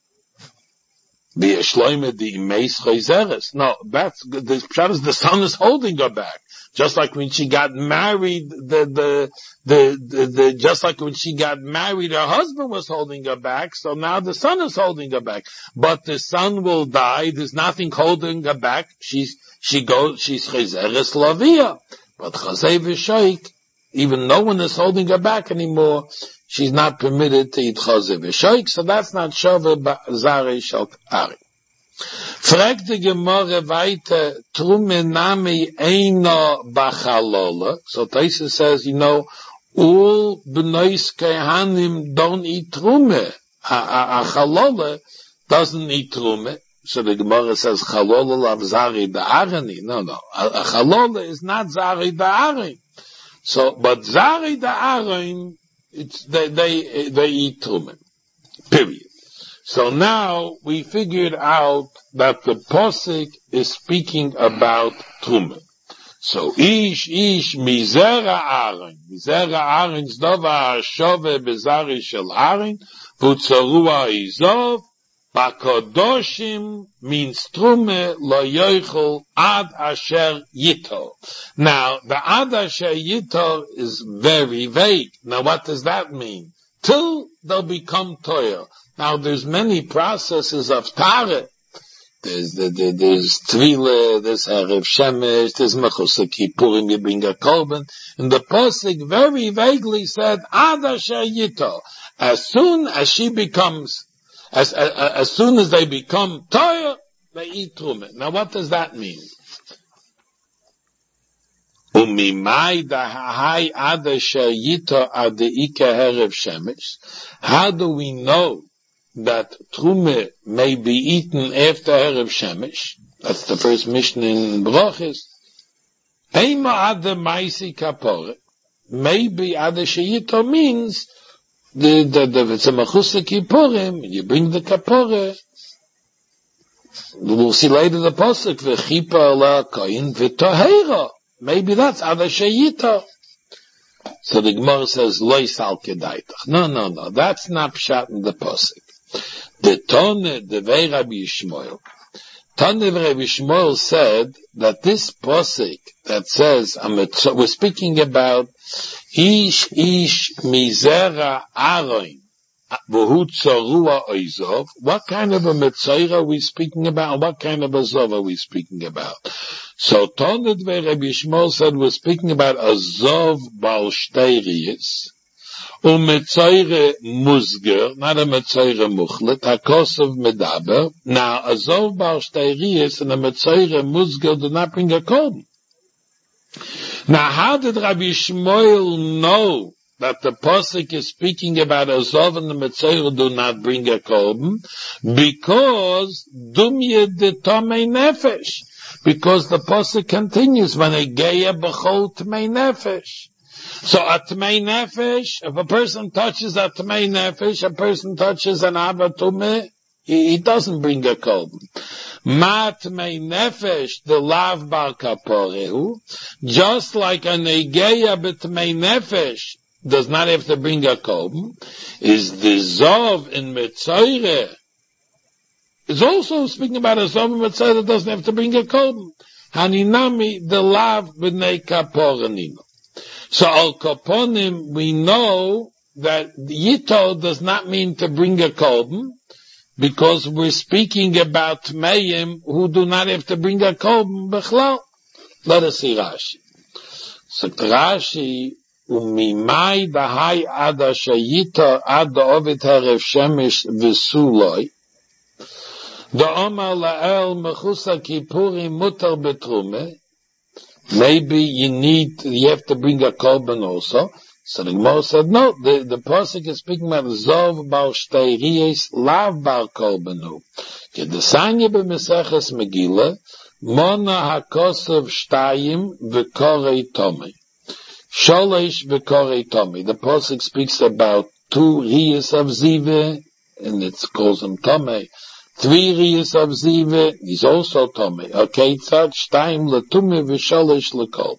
Speaker 1: The Shloime the Imeis Chayzeres. No, that's the pshat is the son is holding her back. Just like when she got married, the, the, the, the, the, just like when she got married, her husband was holding her back, so now the son is holding her back. But the son will die, there's nothing holding her back, she's, she goes, she's Chayzeres Lavia. But Chazei V'shoik, even no one is holding her back anymore, she's not permitted to eat Chazei V'shoik, so that's not Shove Zare Shel Ari. Fragt die Gemorre weiter, Trume Nami Eino Bachalola. So Taisa says, you know, all B'nois Kehanim don't eat Trume. A, a, a Chalola doesn't eat Trume. So the Gemorre says, Chalola lav Zari Da'arani. No, no. A, a Chalola is not Zari Da'arin. So, but Zari Da'arin, it's, they, they, they eat Trume. Period. So now we figured out that the posik is speaking about Truma. So ish ish mizera arin, mizera arin zdova shove bezari shel arin, vutzarua izov, bakodoshim means Trume lo yoichel ad asher yito. Now the ad asher yito is very vague. Now what does that mean? Till they'll become toil. Now there's many processes of Tare. There's, the, the, there's Tvile, there's Erev Shemesh, there's Mechusah Kippurim, you bring a Korban. And the Pasuk very vaguely said, Ad Asher Yito. As soon as she becomes, as, as, as soon as they become Toya, they eat Truma. Now what does that mean? Umimai dahai ad asher yito ad ike Erev Shemesh. How do we know that Trume may be eaten after Erev Shemesh? That's the first mission in Brachos. Eima ad maisi kapore. Maybe ad sheyito means the the the it's a mechusah kippurim. You bring the kapore. We'll see later the pasuk v'chipa la koyin v'tohera. Maybe that's ad sheyito. So the Gemara says loy sal kedaitach. No, no, no. That's not pshat in the pasuk. The Tone, the Vei Rabbi Yishmael. Tone Rabbi Yishmael said that this posik that says, we're speaking about Ish Ish Mizera Aroin, V'hu Tzorua Oizov. What kind of a Metzora are we speaking about? What kind of a Zov are we speaking about? So Toned where Rabbi Yishmael said we're speaking about a Zov Bal Shteirius, um Metzoire Musger, not a Metzoire Muchlet, HaKosov Medaber. Now, a Zov Bal Shteirius and a Metzoire Musger do not bring a korban. Now, how did Rabbi Yishmael know that the Pasuk is speaking about a Zov and the Metzoire do not bring a korban? Because Dumye de Tomei Nefesh. Because the Pasuk continues, when a Geya B'chol Tmei Nefesh. So a Tmei Nefesh, if a person touches a Tmei Nefesh, a person touches an Ava Tumeh, he, he doesn't bring a korban. Ma Tmei Nefesh, the Lav Bar Kaporehu, just like a Negeya B'Tmei Nefesh does not have to bring a korban, is the Zov in Metzoire, is also speaking about a Zov in Metzoire that doesn't have to bring a korban. Haninami, the Lav B'nei Kaporenino. So al Kaponim, we know that Yito does not mean to bring a korban, because we're speaking about Tmeim who do not have to bring a korban b'chlal. Let us see Rashi. So Rashi, umimai dahai ada shayita ada ovid harev shemesh v'suloi, da omar la'el mechusa kipuri mutar betrume. Maybe you need, you have to bring a korban also. So the Gemara said, no, the, the Pasuk is speaking about Zov Bar Shteirius, Lav Bar Korbanu. Kedesanya b'Meseches Megillah, Mona HaKosov Shtayim v'Korei Tomei. Sholish v'Korei Tomei. The Pasuk speaks about two Riyas of Zive, and it calls them Tomei. Three Riyas of Zive, he's also Tomei. Okay, tzad Shtayim l'Tumei v'Sholish l'Kol.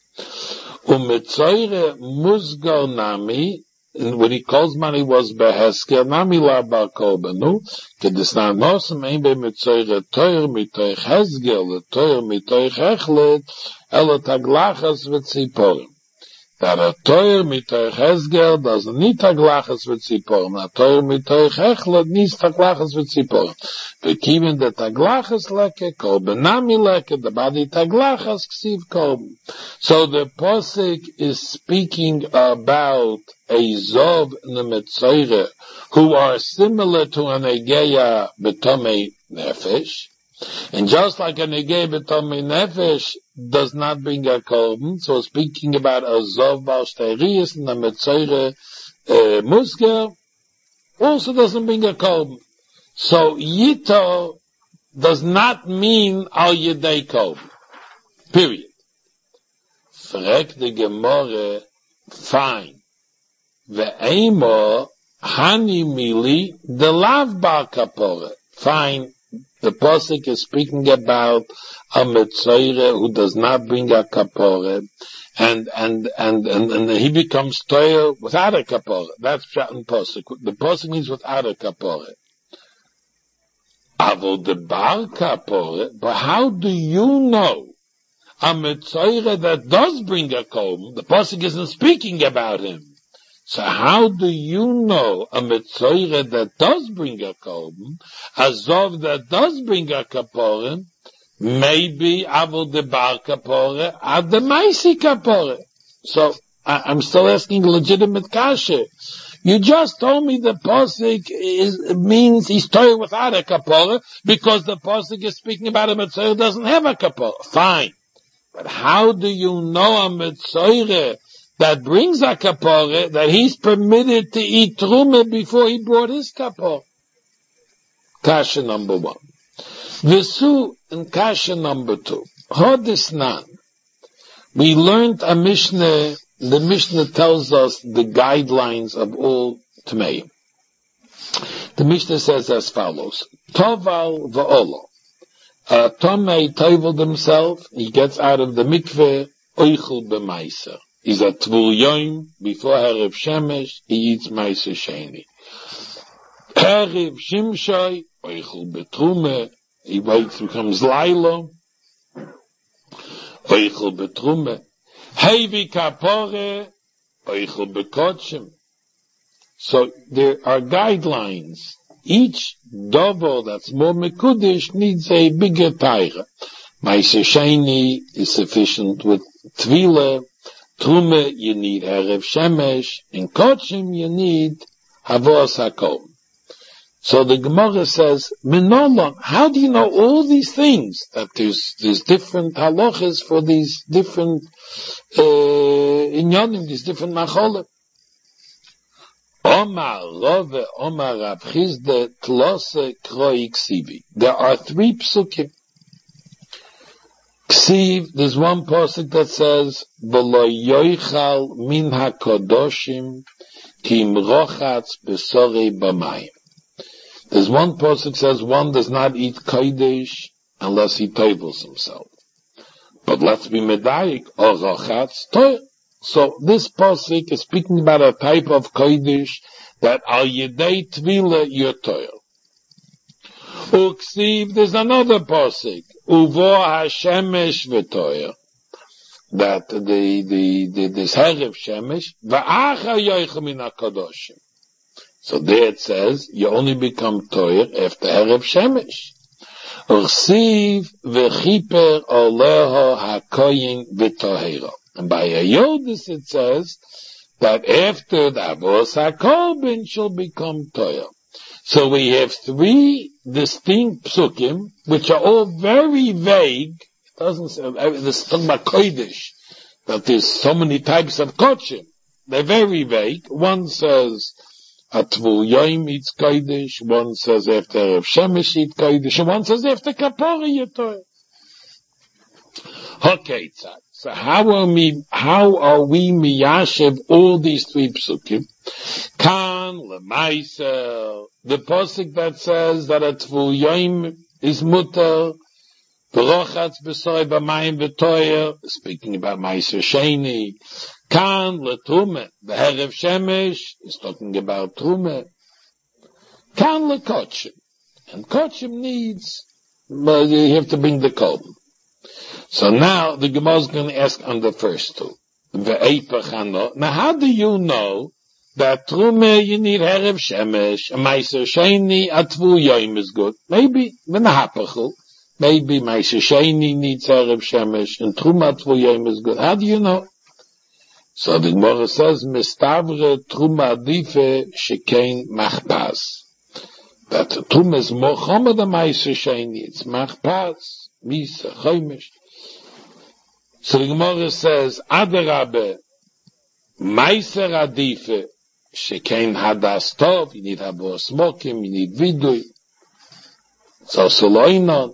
Speaker 1: Umetzoire Musgar Nami, and when he calls money was Behesker, Nami La Bar Korbanu, Kedisnan Mosem Ein Be Metzoire Toir Mitoich Hesger, Le Toir Mitoich Echlet, Elo Taglachas V'Tziporim. That a Toir Mitoich Hesger doesn't need Taglachas V'Tziporim. A Toir Mitoich Echlet needs Taglachas V'Tziporim. Bekivin the Taglachas Leke, Korban Nami Leke, the body Taglachas Ksiv Korban. So the Pasuk is speaking about a Zov and a Metzoire who are similar to an Egeya B'Tomei Nefesh. And just like an Egeya B'Tomei Nefesh does not bring a korban, so speaking about a Zov Bar Shteirius and a Metzoire uh, Musger also doesn't bring a korban. So Yito does not mean Al Yedei Korban. Period. Frek the Gemara, fine. Ve'emo Hani Mili the Lav Bar Kapore. Fine. The Pasuk is speaking about a Metzoire who does not bring a Kapore, and, and, and, and, and he becomes Toyer without a Kapore. That's Pshat Pasuk. The Pasuk means without a Kapore. Avo the Bar Kapore, but how do you know a Metzoire that does bring a korban? The Pasuk isn't speaking about him. So how do you know a Metzoire that does bring a korban, a Zov that does bring a Kapore, maybe Avo the Bar Kapore, Ad the Maisi Kapore? So I, I'm still asking legitimate kasha. You just told me the Pasuk is, means he's told without a Kapore, because the Pasuk is speaking about a Metzoire that doesn't have a Kapore. Fine. But how do you know a Metzoire that brings a Kapore, that he's permitted to eat Truma before he brought his Kapore? Kasha number one. Visu and Kasha number two. Hodisnan. We learned a Mishnah. The Mishnah tells us the guidelines of all Tmeim. The Mishnah says as follows. Toval va'olo. A Tomei toveled himself, he gets out of the mikveh, oichel b'maiser. He's a tvul yoim, before Erev Shemesh, he eats maiser sheni. Erev Shimshoi, oichel betrume, he waits, becomes Laila, oichel betrume. Hevi kapore, oichel bekotshim. So there are guidelines. Each dovo that's more mekudish needs a bigger taira. Meiser Sheni is sufficient with Tvila. Trume, you need Erev Shemesh. In Kochim, you need Havos HaKol. So the Gemara says, Minolam, how do you know all these things? That there's, there's different halachas for these different, uh, inyanim, these different macholim. Omar Rove, Omar Rav Chizde, Tlose Kroi Ksivi. There are three psukim. Ksiv, there's one pasuk that says, V'lo yoichal min hakodoshim, kim rochatz besorei b'mayim. There's one pasuk that says one does not eat kodesh unless he tevels himself. But let's be medayik, or rochatz toil. So this pasuk is speaking about a type of kodesh that al yedei tvila your toil. Uksiv, there's another pasuk, uvo hashemesh v'toil, that the the the this Erev Shemesh va'acha yoicha min hakadoshim. So there it says you only become toil after Erev Shemesh. Uksiv v'chiper oleho hakoyin v'tohera. And by a Yodis it says that after the Avos HaKorban shall become toil. So we have three distinct psukim, which are all very vague. It doesn't say, this is talking about kodesh, that there's so many types of kodesh. They're very vague. One says, Atvul Yoim eats kodesh, one says after Erev Shemesh eat kodesh, and one says after Kapara Yetoy. Okay, tzad. So how are we, how are we miyashev all these three psukim? Kan, lemaisa, the pasuk that says that a tvul yoim is mutter, v'rochatz b'soy b'mayim v'toyer, speaking about meiser sheni. Kan, letrume, the Erev Shemesh is talking about trume. Kan, lekochim, and kochim needs, well, you have to bring the korban. So now the Gemara is going to ask on the first two. Now how do you know that Trume you need Erev Shemesh, and Meiser Sheni Atvul Yoim is good? Maybe V'nahapachu. Maybe Meiser Sheni needs Erev Shemesh, and Trume Atvul Yoim is good. How do you know? So the Gemara says, Mistavre Trume Adife Shekein Machpas. That Trume is more chomer than Meiser Sheni. It's Machpas, Misa, Chomish. So the Gemara says, Adarabe, Meiser Adife, Shekein Hadas Tov, you need Havos Mokim, you need Vidui. So Soloinon.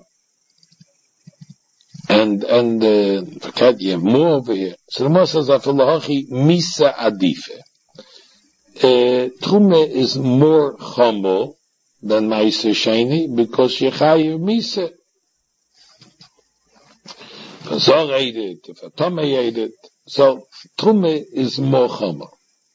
Speaker 1: And, and, uh, forget, you have more over here. So the Gemara says, Afalahachi, Misa Adife. Uh, Trume is more chomo than Meiser Sheni, because Yechayu Misa. So Trume is more chomer.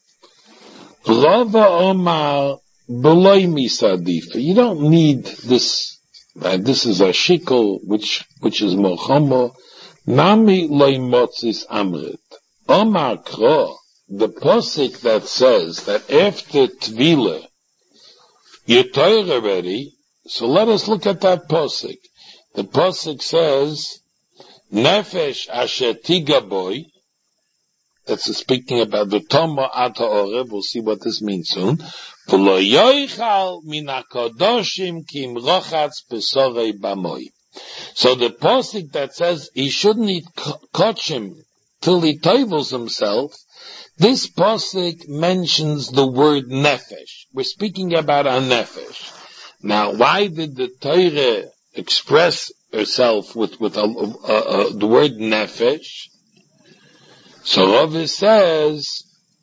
Speaker 1: Rava Omar B'loi Misadifa. You don't need this. Uh, this is a shikel, which which is more chomer. Nami loy motzis amrit. Omar Kro, the posik that says that after Tvila you're toyer already. So let us look at that posik. The posik says, Nefesh asher tigaboy, that's speaking about the Toma Ata Orev, we'll see what this means soon. V'lo yoichal min hakodoshim kim rochatz besorei bamoy. So the posik that says he shouldn't eat kochim till he tevels himself, this posik mentions the word nefesh. We're speaking about a nefesh. Now, why did the Torah express herself with, with a, uh, uh, the word nefesh? So Rav says,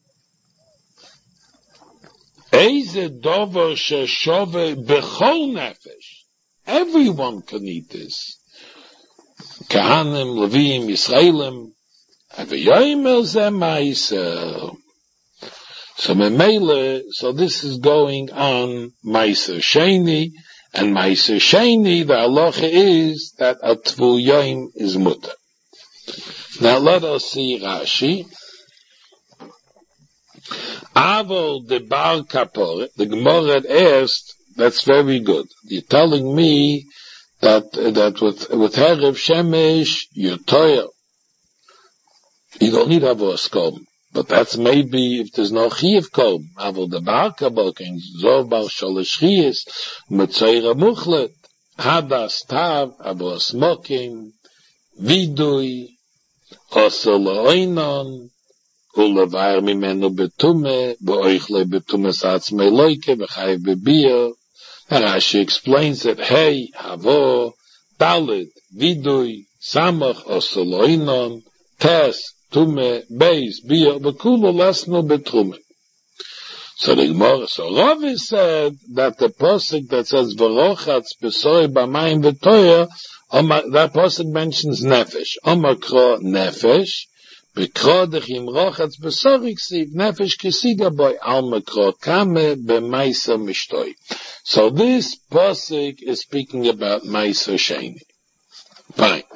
Speaker 1: Eize dover sheshove bechol nefesh. Everyone can eat this. Kahanim, Levim, Yisraelim, Avayoyim el zeh ma'aser. So Memele, so this is going on Meiser Sheni, and Meiser Sheni, the halacha is that a Tvul Yoim is mutter. Now let us see Rashi. Avol de Bar Kapor, the Gemara had asked, that's very good. You're telling me that, that with, with Erev Shemesh, you're toyer. You don't need Havos Kolben. But that's maybe if there's no Chiyuv Kolben. Avol the Bar Kabok, and Zov Bar Sholosh Chiyus, Metzeira Muchlet, Hadas Tav, Havos Mokim, Vidui, Osel Oinon, Ulevar Mimenu Betume, Boichle Betume Satz Meloike, Bechayev Bebir. And Rashi explains that, hey, Havo, Dalit, Vidui, Samach, Osel Oinon, Tes, Tume, Beis, Bia, Bekulu, Lasno, Betrume. So the Gemara, so Ravi said that the posuk that says V'rochatz B'soi B'mayim V'toya, that posuk mentions Nefesh. Omakro Nefesh, B'kro Dechim Rochatz B'soi Ksiv, Nefesh Kisiga Boy, Almakro Kame B'maysa Mishtoi. So this posuk is speaking about Maysa Sheni. Fine.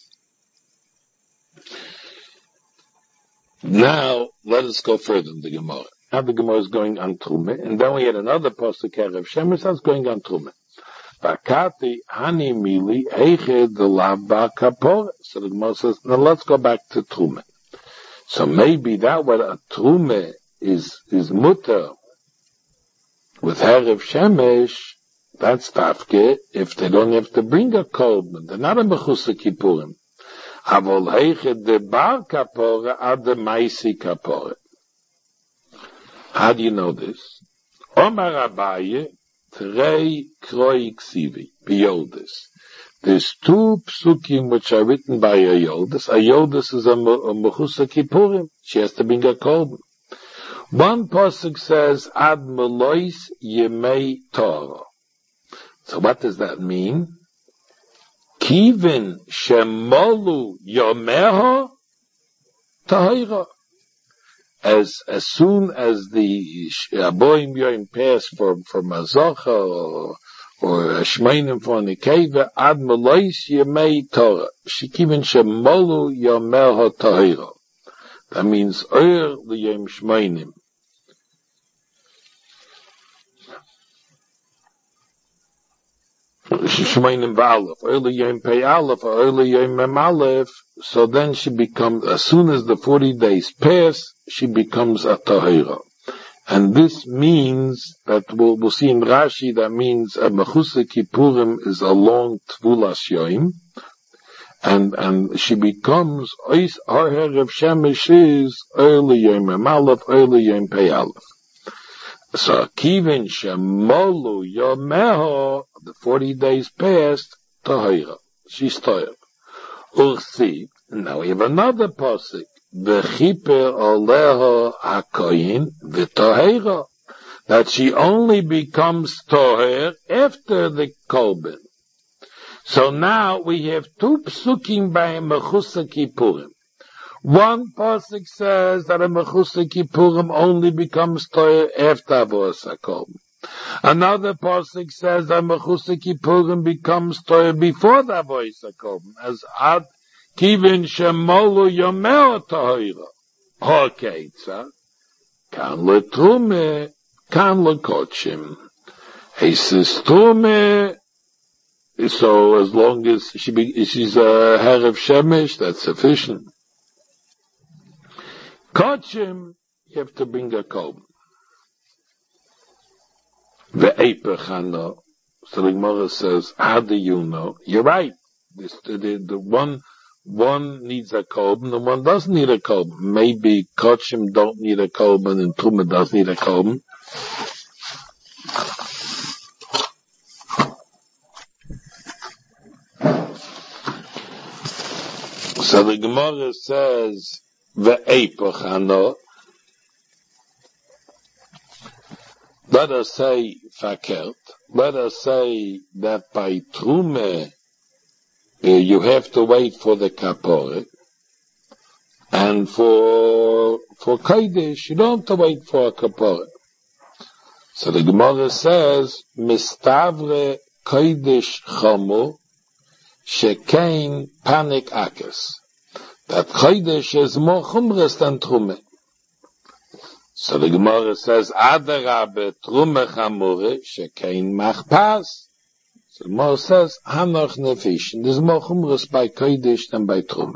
Speaker 1: Now, let us go further in the Gemara. Now the Gemara is going on Trume, and then we had another posuk Erev Shemesh that's going on Trume. Vakati hani mili eiche de lava kapor. So the Gemara says, now let's go back to Trume. So maybe that what a Trume is, is mutter with Erev Shemesh, that's tafke, if they don't have to bring a korban, they're not a mechusa kippurim. Avol heiche de bar kapore ad de maisi kapore. How do you know this? Omar Abaye, Trei Kroi Ksivi, Biyodis. There's two psukim which are written by Ayodis. Ayodis is a, a mechusa kippurim. She has to bring a korban. One pasuk says, Ad melois yemei Torah. So what does that mean? Kivin shemolu yomeho tahira. As as soon as the aboim yoim pass for for mazacha or or shmeinim for nikeva ad melois yemei Torah. Shekivin shemolu yomeho tahira. That means oir liyom shmeinim. Shmeinim v'alef, early yom pei alef, or early yom mem alef, so then she becomes, as soon as the forty days pass, she becomes a tahira. And this means, that we'll, we'll see in Rashi, that means a mechusa kippurim is a long tvulas yom, and, and she becomes, ois har Erev Shemesh is early yom mem alef, early yom pei alef. So, kivin shemolu yomeho, the forty days passed, tahira. She's tahira. Ursi, now we have another pasuk, v'chiper oleho hakoyin v'tahira, that she only becomes tahir after the korban. So now we have two psukim by mechusa kippurim. One pasuk says that a mechusa kippurim only becomes toyer after avos hakorban. Another pasuk says that mechusa kippurim becomes toyer before the avos hakorban, as ad kivin shemolu yomeo tahira. Okay, so kan letrume, kan lekochim. He says trume. So as long as she be, she's a Erev Shemesh, that's sufficient. Kochim, you have to bring a korban. Ve'epechano. So the Gemara says, how do you know? You're right. This, the, the, the one, one needs a korban and one doesn't need a korban. Maybe Kochim don't need a korban and Truma does need a korban. So the Gemara says, Ve'epechano. Let us say fakert. Let us say that by trume uh, you have to wait for the kapore, and for for kodesh you don't have to wait for a kapore. So the Gemara says, mistavre kodesh chomu shekein panik akes. That kodesh is more chumrous than trume. So the Gemara says, Adarabe trume chamure shekein machpas. So So the Gemara says, Hanach Nefishin. There's more chumrus by Kodesh than by Truma.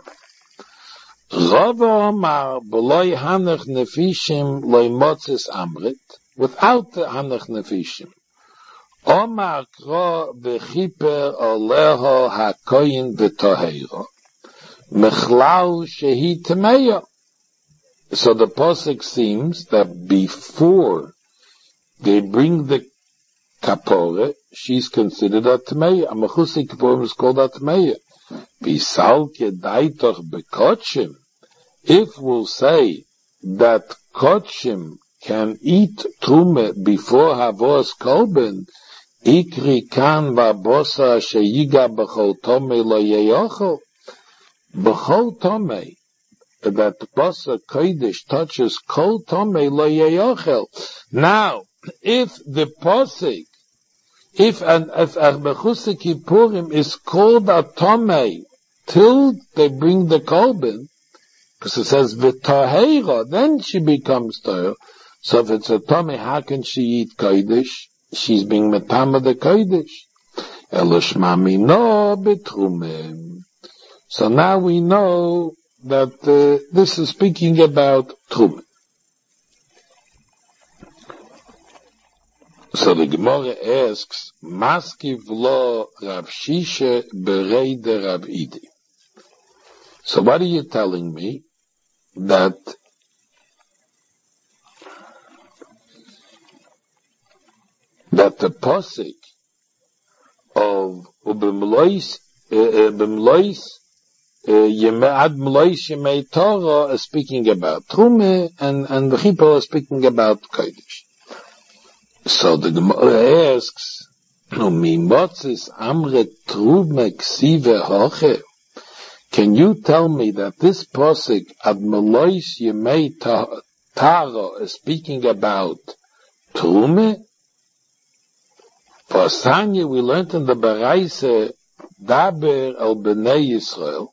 Speaker 1: Rava Amar, B'loi Hanach Nefishim, Loi Motzis Amrit, without the Hanach Nefishim. Omar Kro B'chiper Oleho HaKoyin B'toheiro, Mechlau Shehi Temeya. So the Pasuk seems that before they bring the Kapore, she's considered a Temeya. A Mechusik Kapore is called a Temeya. Bisalke Daitoch Bekochim. If we'll say that Kochim can eat Trume before Havos Kolben, Ikri kan Babosa Sheyiga B'chol Tome Lo Yeyochel. B'chol Tome, that Bosa Kodesh touches Kol Tome Lo Yeyochel. Now, if the Posik, if an if Arbechusik Kippurim is called a Tome till they bring the Kolben, because it says V'toheira, then she becomes Torah. So if it's a Tome, how can she eat Kodesh? She's being Metama the Kodesh. Eloshmami no betrumim. So now we know that uh, this is speaking about Truma. So the Gemara asks, Maskiv lo Rav Shisha berei de Rav Idi. So what are you telling me? That that the posik of Ubemlois Ubemlois Ad Mlois Yemei Torah is speaking about Trume, and and the Chipur is speaking about Kodesh. So the Gemara asks, Mimotzis Amre Trume Ksive Hoche. Can you tell me that this posik Ad Mlois Yemei Torah is speaking about Trume? For Sanya, we learned in the Baraise, Daber al Bnei Yisrael,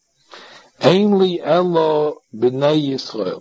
Speaker 1: Ainli Elo Bnei Yisrael.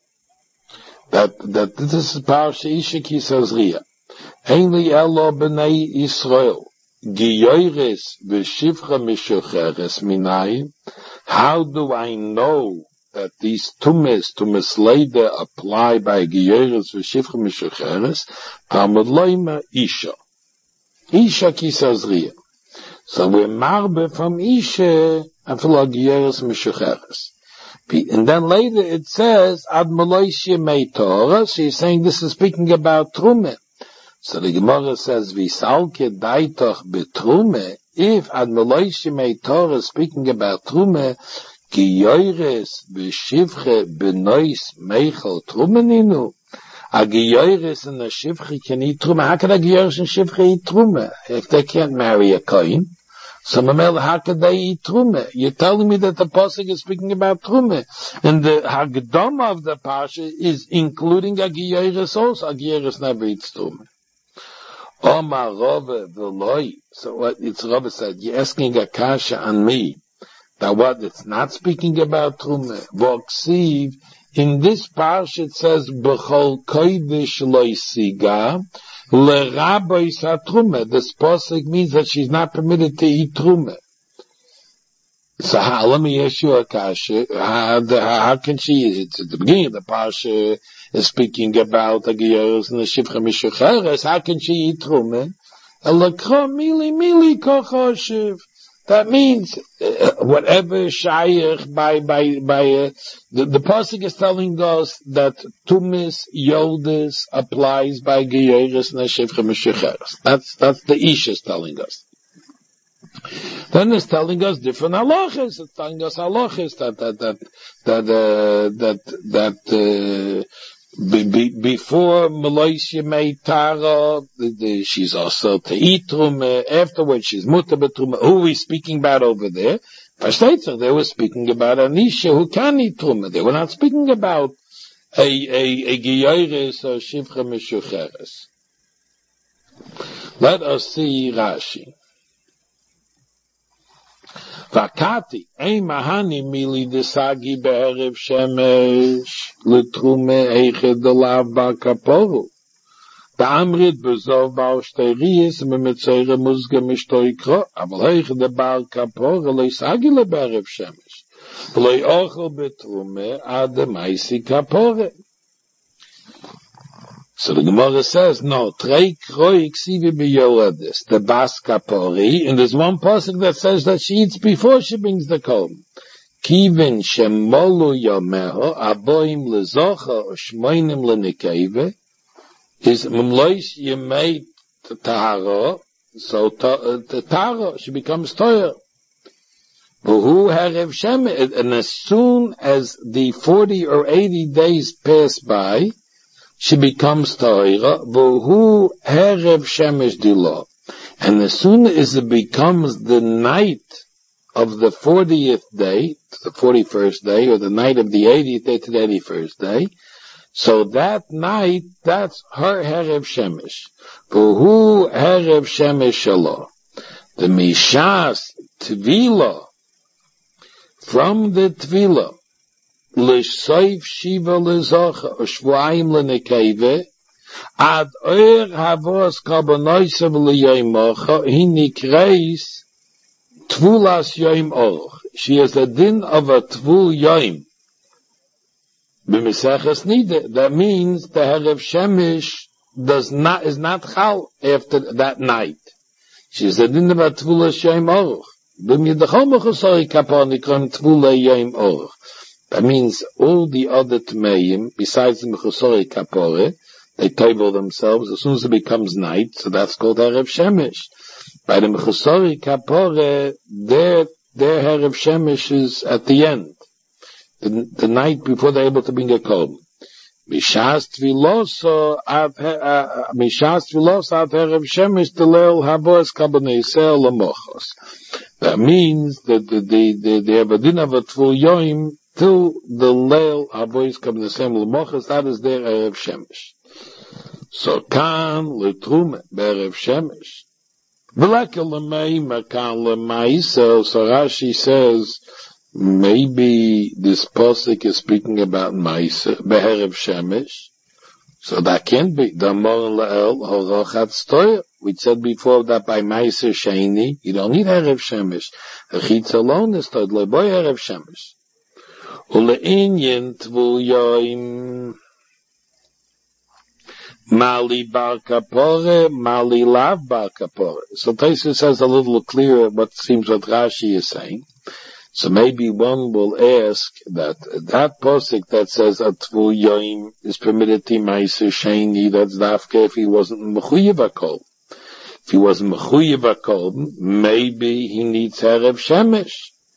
Speaker 1: That, that this is Parasha Isha Ki Sazriya. Ainli Elo Bnei Yisrael, Giyoires V'Shivcha Mishocheres Minayin. How do I know that these tumes, tumes leide, apply by Giyoires V'Shivcha Mishocheres? Talmud Loima Isha. Isha ki sazriya. So we're marbe from Isha and Philogiyeres Mishucheres. And then later it says, Ad Maloishia Mei Torah. So you're saying this is speaking about Trume. So the Gemara says, Visalke Daitoch Betrume. If Ad Maloishia Mei Torah is speaking about Trume, Giyoires B'Shivche B'Nois Meichel Trumeninu. A Giyoris and a Shivchi can eat Truma. How can a Giyoris and Shivchi eat Truma? If they can't marry a Kohen, so Mamel, how can they eat Truma? You're telling me that the Pasuk is speaking about Truma. And the Hagdama of the Pasha is including a Giyoris also. A Giyoris never eats Truma. Omar Rove V'loi. So what it's Rove said, you're asking a Kasha on me. That what, it's not speaking about Truma. Voksiv. In this parsha it says, B'chol kodesh loisiga, l'rabois ha-trume. This pasuk means that she's not permitted to eat trume. So how, let me ask you a kasha, how, how can she eat it? At the beginning of the parsha is speaking about the Giyoros and the Shivcha Mishucheres. How can she eat trume? L'kro mili mili kochoshev. That means uh, whatever shayach by by by uh, the the pasuk is telling us that tumis yoldis applies by geyeres and shevcha meshecheres. That's that's the ish is telling us. Then it's telling us different halachas. It's telling us halachas that that that that uh, that that. Uh, Be, be, before Malaysia made Tara, the, the, she's also to eat Truma. Afterwards, she's Mutter B'Truma. Who are we speaking about over there? Versteht, they were speaking about Anisha who can eat Truma. They were not speaking about a, a, a Giyoris or Shivcha Meshucheres. Let us see Rashi. Vakati, ein mahani mili desagi be'erev shemesh letrume eiched delav ba'kaporu. The Amrit bezov Baal Shteiriis me Metzeire Muzge Mishtoikro, aber heich de Baal Kapore lei Sagile Berev Shemesh, lei Ochel Betrume ad de Maisi Kapore. So the Gemara says, no, Trei Kroi Ksivi Beyoladis, the Bas Kapori, and there's one pasuk that says that she eats before she brings the korban. Kivin Shemolu Yomeho, Aboim Lezocha, Shmoinim Lenikeve, is Mumlois Yemei Tahara, so the Tahara, she becomes Toyer. Who Herev Shemesh, and as soon as the forty or eighty days pass by, she becomes Tahira, V'hu Herev Shemesh Dilo. And as soon as it becomes the night of the fortieth day, the forty-first day, or the night of the eightieth day to the eighty-first day, so that night, that's her Herev Shemesh. V'hu Herev Shemesh Shalo. The Mishas Tvila, from the Tvila, L'soif shiva lezocha, shvuayim lenekeve, ad oir havos karbonoisav leyoimocha, he nikreis tvulas yoim oroch. She has a din of a tvul yoim. B'miseches nida, that means the Herev Shemesh does not, is not chal after that night. She has a din of a tvulas yoim oroch. B'midachom chosori kaponi krom tvula yoim oroch. That means all the other Tmeim, besides the Mechusori Kapore, they table themselves as soon as it becomes night, so that's called Herev Shemesh. By the Mechusori Kapore, their, their Herev Shemesh is at the end, the, the night before they're able to bring a korban. Mishas Tviloso av Mishas Tviloso av Herev Shemesh Delel Habos Kabonei Yisrael Lamochos. That means that the, the, the, they have a din of a Tvul Yoim till the Leil Avois come the same L'mochas, that is their Erev Shemesh. So kan L'trume Be'erev Shemesh. V'leka L'mei Makan L'mai, so Rashi says, maybe this pasuk is speaking about Maisa, Be'erev Shemesh. So that can't be. The Moran La'el Horochat Stoya. We said before that by Maisa Sheni, you don't need Erev Shemesh. A Chitz alone is told, Le'boy Erev Shemesh. Ule'inyin tvul yoim mali bar kapore, mali lav bar kapore. So Tosfos says a little clearer what seems what Rashi is saying. So maybe one will ask that that posik that says a tvul yoim is permitted to ma'aser sheni, that's dafke if he wasn't mechuyev hakol. If he wasn't mechuyev hakol, maybe he needs Herev Shemesh.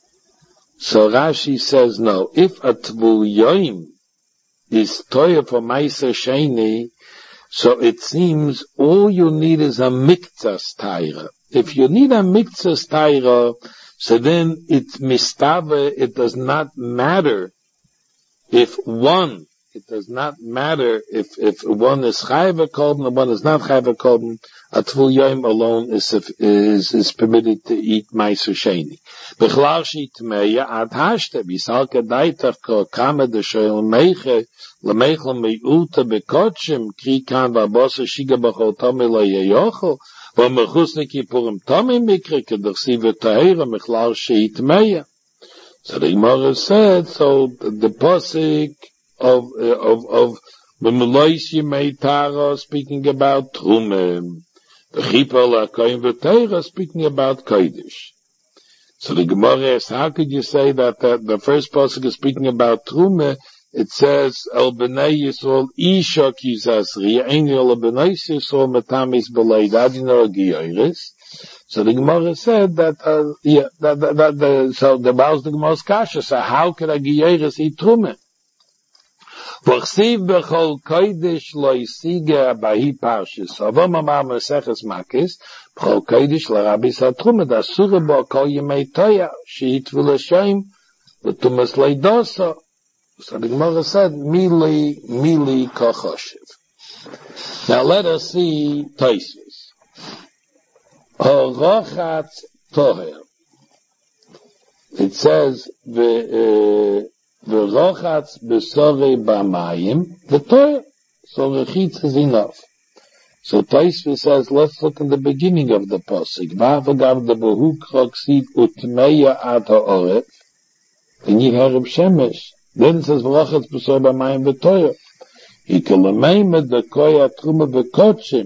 Speaker 1: So Rashi says no. If a tvul yoim is toya for ma'aser sheni, so it seems all you need is a miktzas taira. If you need a miktzas taira, so then it's mistave, it does not matter if one, it does not matter if, if one is chayva kolben and one is not chayva kolben, a tvul yoim alone is, is, is permitted to eat ma'aser sheni. B'chlal shi tmeya ad hashte, bisal kedaitach ko kame de shoyel meiche, lemeichel mei'uta bekotshim, kri kan v'abosa shiga b'chol tome lo yeyochel, v'mechusniki purim tome mikre, kedach siva tahira, b'chlal shi tmeya. So the Gemara said, so the posik of, of, of, B'melois yemei tara, speaking about Trumim. The Chipal HaKoyin V'Teira, speaking about Kodesh. So the Gemara asks, how could you say that, that the first pasuk is speaking about Trumah? It says, El B'nai Yisrael Isha Kizasri, Eini El B'nai Yisrael Metamis B'leid, Adino Giyoris. So the Gemara said that, uh, yeah, that, that, that, the, so the Baals the Gemara's Kasha, so how could a Giyoris eat Trumah? V'chsiv b'chol kodesh lo yisiga b'hi parshis. Avam amar Maseches Makis, b'chol kodesh l'Rabbi Satruma, d'asura bo kol yemei toya, she'itvu l'shem, v'tumas leidosa. So the Gemara said, mili, mili kochoshev. Now let us see Tosfos. Horochat toher. It says, the, uh, V'rochatz b'sorei b'mayim, v'toyer. So rechitz is enough. So Tosfos says, let's look in the beginning of the pasuk. V'avagav the bohu kroksiv utmeya ad ha'oref. And you hear of Shemesh. Then it says, v'lachatz b'sor b'mayim v'toyer. Ikelemeimed the koya truma v'kotshim.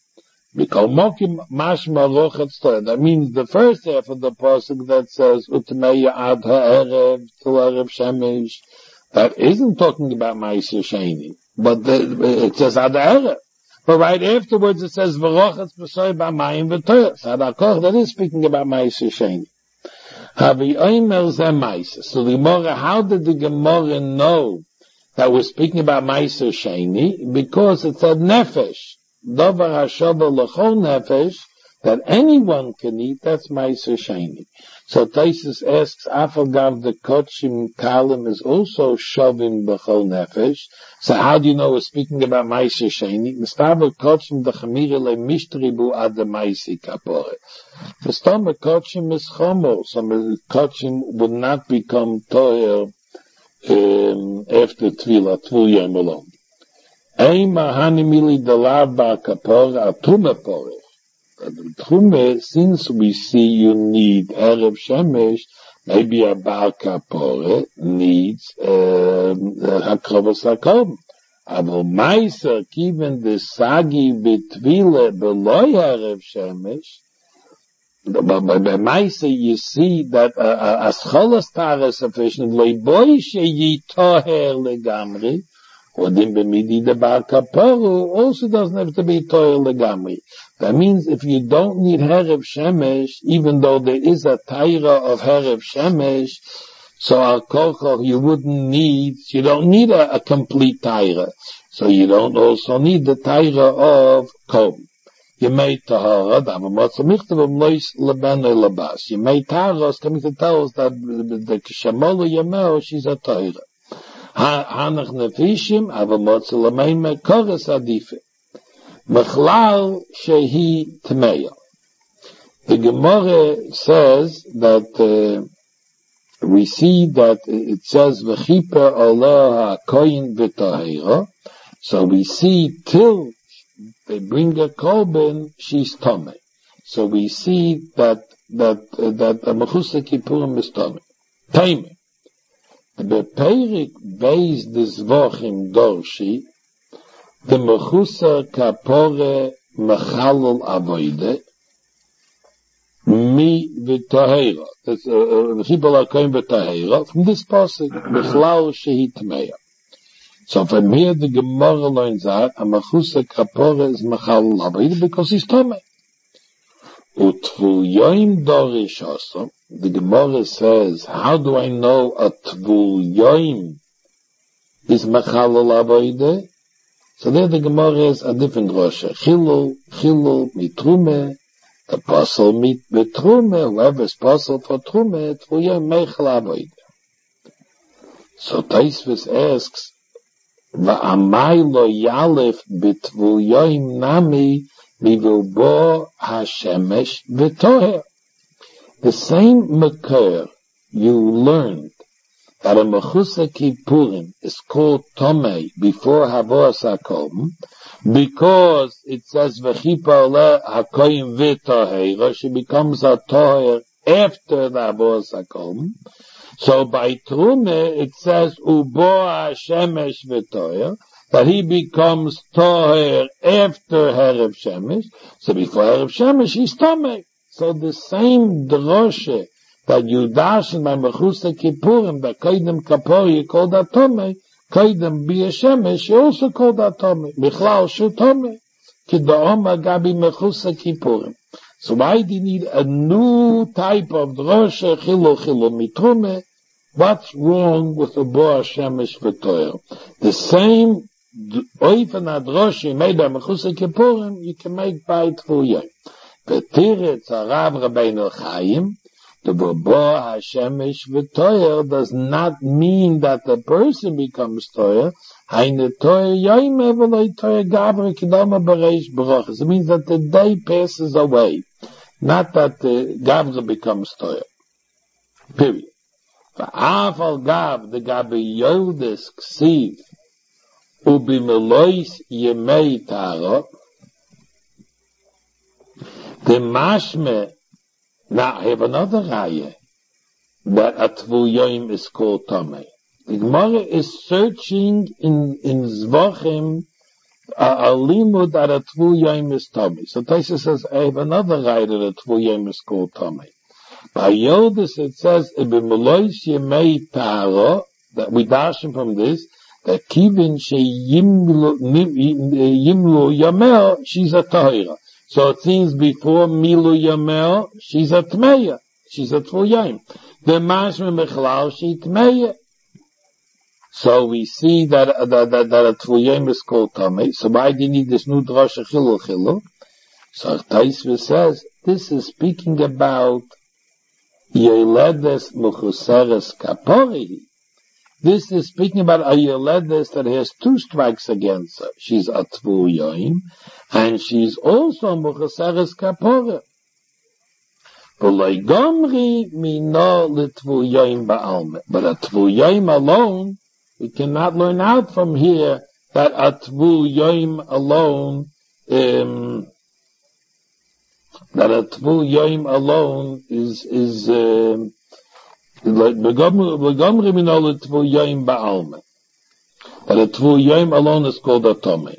Speaker 1: That means the first half of the pasuk that says Utmeya ad ha'erev till erev shemesh, that isn't talking about Ma'aser Sheni, but the, it says ad ha'erev. But right afterwards it says V'rochatz b'soy b'mayim v'toyer. So that is speaking about Ma'aser Sheni. Havi oimer zeh Ma'aser. So the Gemara, how did the Gemara know that we're speaking about Ma'aser Sheni? Because it said Nefesh. Davar hashava l'chol nefesh, that anyone can eat, that's Ma'aser Sheni. So Tosfos asks, Afagav the Kotshim Kalim is also shovim b'chol nefesh. So how do you know we're speaking about Ma'aser Sheni? Mistaber Kotshim the Chamira le mishtribu ad the Ma'aser Kapore. Mistaber Kotshim is chomo, so Kotshim would not become toyer um, after Tvila, Tvul Yom alone. Eima hanimili dalav ba kapora atume porech. Tume, since we see you need erev shemesh, maybe a bar kapore needs hakrovas hakom. Avo meiser given the sagi betvile beloy erev shemesh. But by meiser you see that as cholas tar is sufficient. Leiboy sheyi toher legamri. Or then b'midi the bar kaporu also doesn't have to be toyer legamri. That means if you don't need herev shemesh, even though there is a taira of herev shemesh, so al kochor you wouldn't need, you don't need a, a complete taira. So you don't also need the taira of kom. You made tahara, davamotza michtavam lois leben labas. You made tahara is coming to tell us that the kshamola yamel, she's a taira. Hanach nefishim, avamotza lameime koras adife. Mechlal shehi tmeya. The Gemara says that uh, we see that it says v'chiper Allah ha'koyin v'tahira. So we see till they bring a korban, she's tome. So we see that that uh, that a mechusa kippurim is tome. Taime. The Peirik beis dizvochim dorshi, the mechusa kapore mechalol avoide, mi v'tahira. That's v'chibol ha'koyin v'tahira. From this pasuk, mechlal shehi tmeya. So from here the Gemara learns out, a mechusa kapore is mechalol avoide because he's tome. Utvul yoim dorish also. The Gemara says, how do I know a tvul yoim is mechalol avoide? So there the Gemara is a different rosha. Chilul, chilul, mitrume, the apostle mit betrume, whoever is apostle for trume, tvul yoim mechal avoide. So Tosfos asks, va'amai lo yalef betvul yoim nami, mivilbo hashemesh v'toher. The same makor you learned that a mechusa kippurim is called tomei before havos hakom because it says v'chipa ole hakoyim v'toher, she becomes a toher after the havos hakom. So by trume it says ubo hashemesh v'toher, that he becomes toher after Herev Shemesh. So before Herev Shemesh, he's tomei. So the same droshe that you darshan by mechusa kippurim, that koydem kapor, you call that tomei, koydem bia shemesh, you also call that tomei. Michlal shu tomei, kida'om agabi mechusa kippurim. So why do you need a new type of droshe, chilo chilo mitrume? What's wrong with the boa shemesh v'toyer? The same oifen adroshi made by mechusa kippurim, you can make by tvul yoim. Petiretz harav Rabbeinu Chaim, the boa hashemesh v'toyer does not mean that the person becomes toyer. Haine toyer yoim eveloi toyer gabri kidama bereish brachas. It means that the day passes away, not that the gabri becomes toyer. Period. V'af al gav the gabi yodes ksiv ubimelois yemei tarot. The mashme, now I have another raya, that a Tvul is called Tomei. The Gemara is searching in, in Zvachim, a limud that a Tvul is Tomei. So Taisa says, I have another raya that a Tvul is called Tomei. By Yodis it says, Ebimulois Yemei Taro, that we dash from this, that Kivin she Yimlu Yamel, she's a Tahira. So it seems before Milu Yamel, she's a Tmeya, she's a Tvul. The Mashma Mechlal, she Tmeya. So we see that, that, that, that a Tvul is called Tomei. So why do you need this new drasha Chilul Chilul? So Taisva says, this is speaking about Yeledes Mechuseres Kapori. This is speaking about a Yeledes that has two strikes against her. She's a Tvul Yoim, and she's also Mechuseres Kapori. But a Tvul Yoim alone, we cannot learn out from here that a Tvul Yoim alone, um, that a Tvul Yoim alone is, is, um, like, Begamri minol Tvul Yoim ba'alme. That a Tvul Yoim alone is called a Tomei.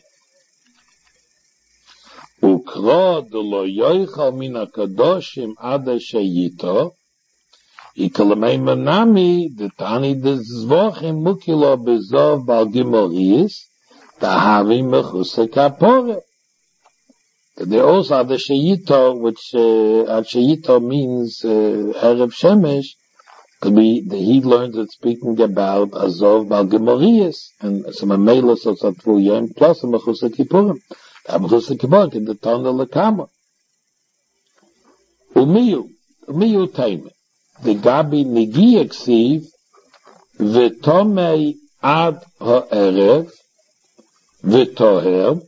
Speaker 1: Ukra de lo yoichal min hakadoshim ada sheyito, ikalamei manami, de tani de zvochim mukilo bezov bal gimoris, tahavi mechuse kapore. There also are the Sheyito, which, uh, Sheyito means, uh, Erev Shemesh, could be, the, he learns it speaking about Azov Bal Gemorius, and some Amelos of Tvul Yoim, plus a Mechusah Kippurim. The Mechusah Kippurim can the Ton of the Kama. Umiyu, Umiyu Taime, the Gabi Nigi Eksiv, V'tomei Ad Ha'erev, V'toher,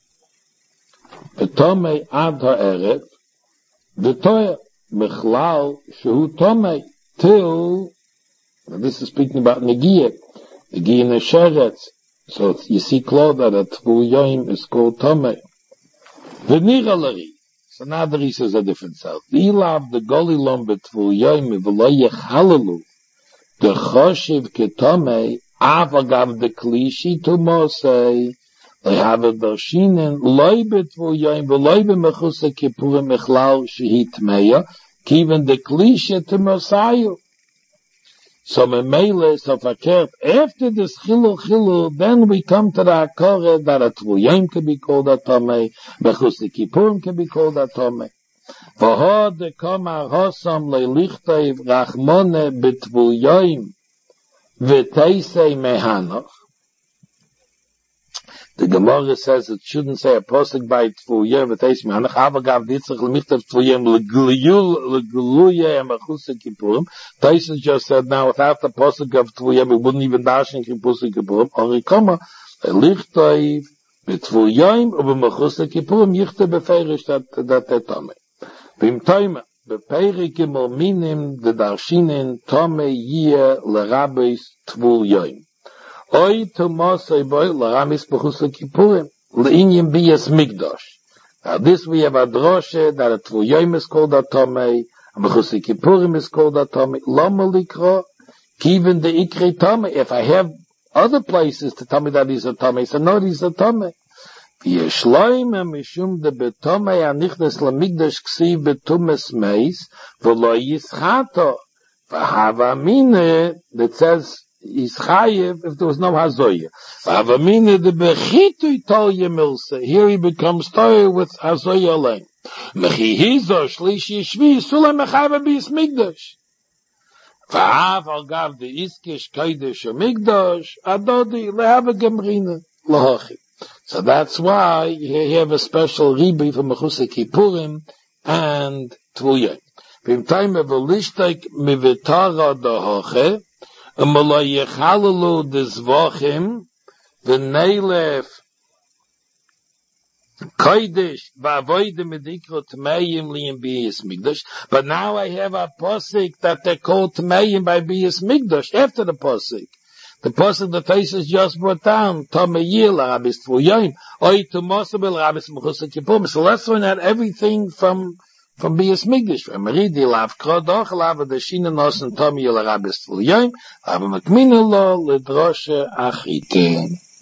Speaker 1: V'tomei ad ha'erev, v'toyer, mechlal, shehu tomei, till, this is speaking about Negiyah, Negiyah Nesheretz, so you see clear that a Tvul Yoim is called tomei. V'niralari, so now the Risa is a different self. V'ilav the golilom b'Tvul Yoim, v'lo yechalalu, the choshiv ketomei, avagav the klishi tumosei, they have a Bershinen, loy betvul yoim, v'loy b'mechusah kippurim mechlal shehi tmeya, kiven de klisha to Messiah. So memele, so verkehrt, after this chilul chilul, then we come to the akore that a tvul yoim can be called a tomei, mechusah kippurim can be called a tomei. V'ho de koma hosam leilichteiv rachmone betvul yoim, v'teisei mehanoch. The Gemara says it shouldn't say a posuk by Tvul Yoim v'teis mehanach avagav ditzach l'michtav Tvul Yoim l'gluya and mechusah kippurim. Taisa just said now without the posuk of Tvul Yoim we wouldn't even dash in mechusah kippurim. Only koma lichtayv b'Tvul Yoim u'b'mechusah kippurim yichtav beferish that that that tomei. V'im toima b'peirik imol minim the darshinin tomei yiyeh l'rabbeis Tvul Yoim. Oy to Mosai boy laramis b'chusah kippurim leinyim biyas migdosh. Now this we have a droshe that a Tvul Yoim is called a tomei, a b'chusah kippurim is called a tomei. Lama likro, given the ikri tomei. If I have other places to tell me that he's a tomei, so no, he's a tomei. V'yeshloim mishum de betomei anichnes lamigdosh ksiv betumes meis v'lo yischato v'hava mine that says is chayev if there was no hazoya. Avamina the bechitu tolye milse. Here he becomes toy with hazoya alone. Mechihizo shlishi shvi sulam mechayva bis migdash. Va'av al gav the iskish kodesh migdash adodi lehava gemrina lahachi. So that's why you have a special ribi for mechusah kippurim and Tvul Yoim. V'im time of a lishtek mivitara dahache. Amalai yechalalu dezvachim v'neilef kodesh v'avoidem edikro tmeim liyim biyas migdash. But now I have a posik that they call tmeim by biyas migdash after the posik. The person the Taisus just brought down, Tomeyil Rabis Tvuyim, Oy Tomosabel Rabis Mechusar Kippur. So let's learn out everything from from Bias Migdash. From Meridi Lav Krodoch, Lav Adashina Nos and Tomeyil Rabis Tvuyim, Lav Makminu Lo Lidroshe Achitim.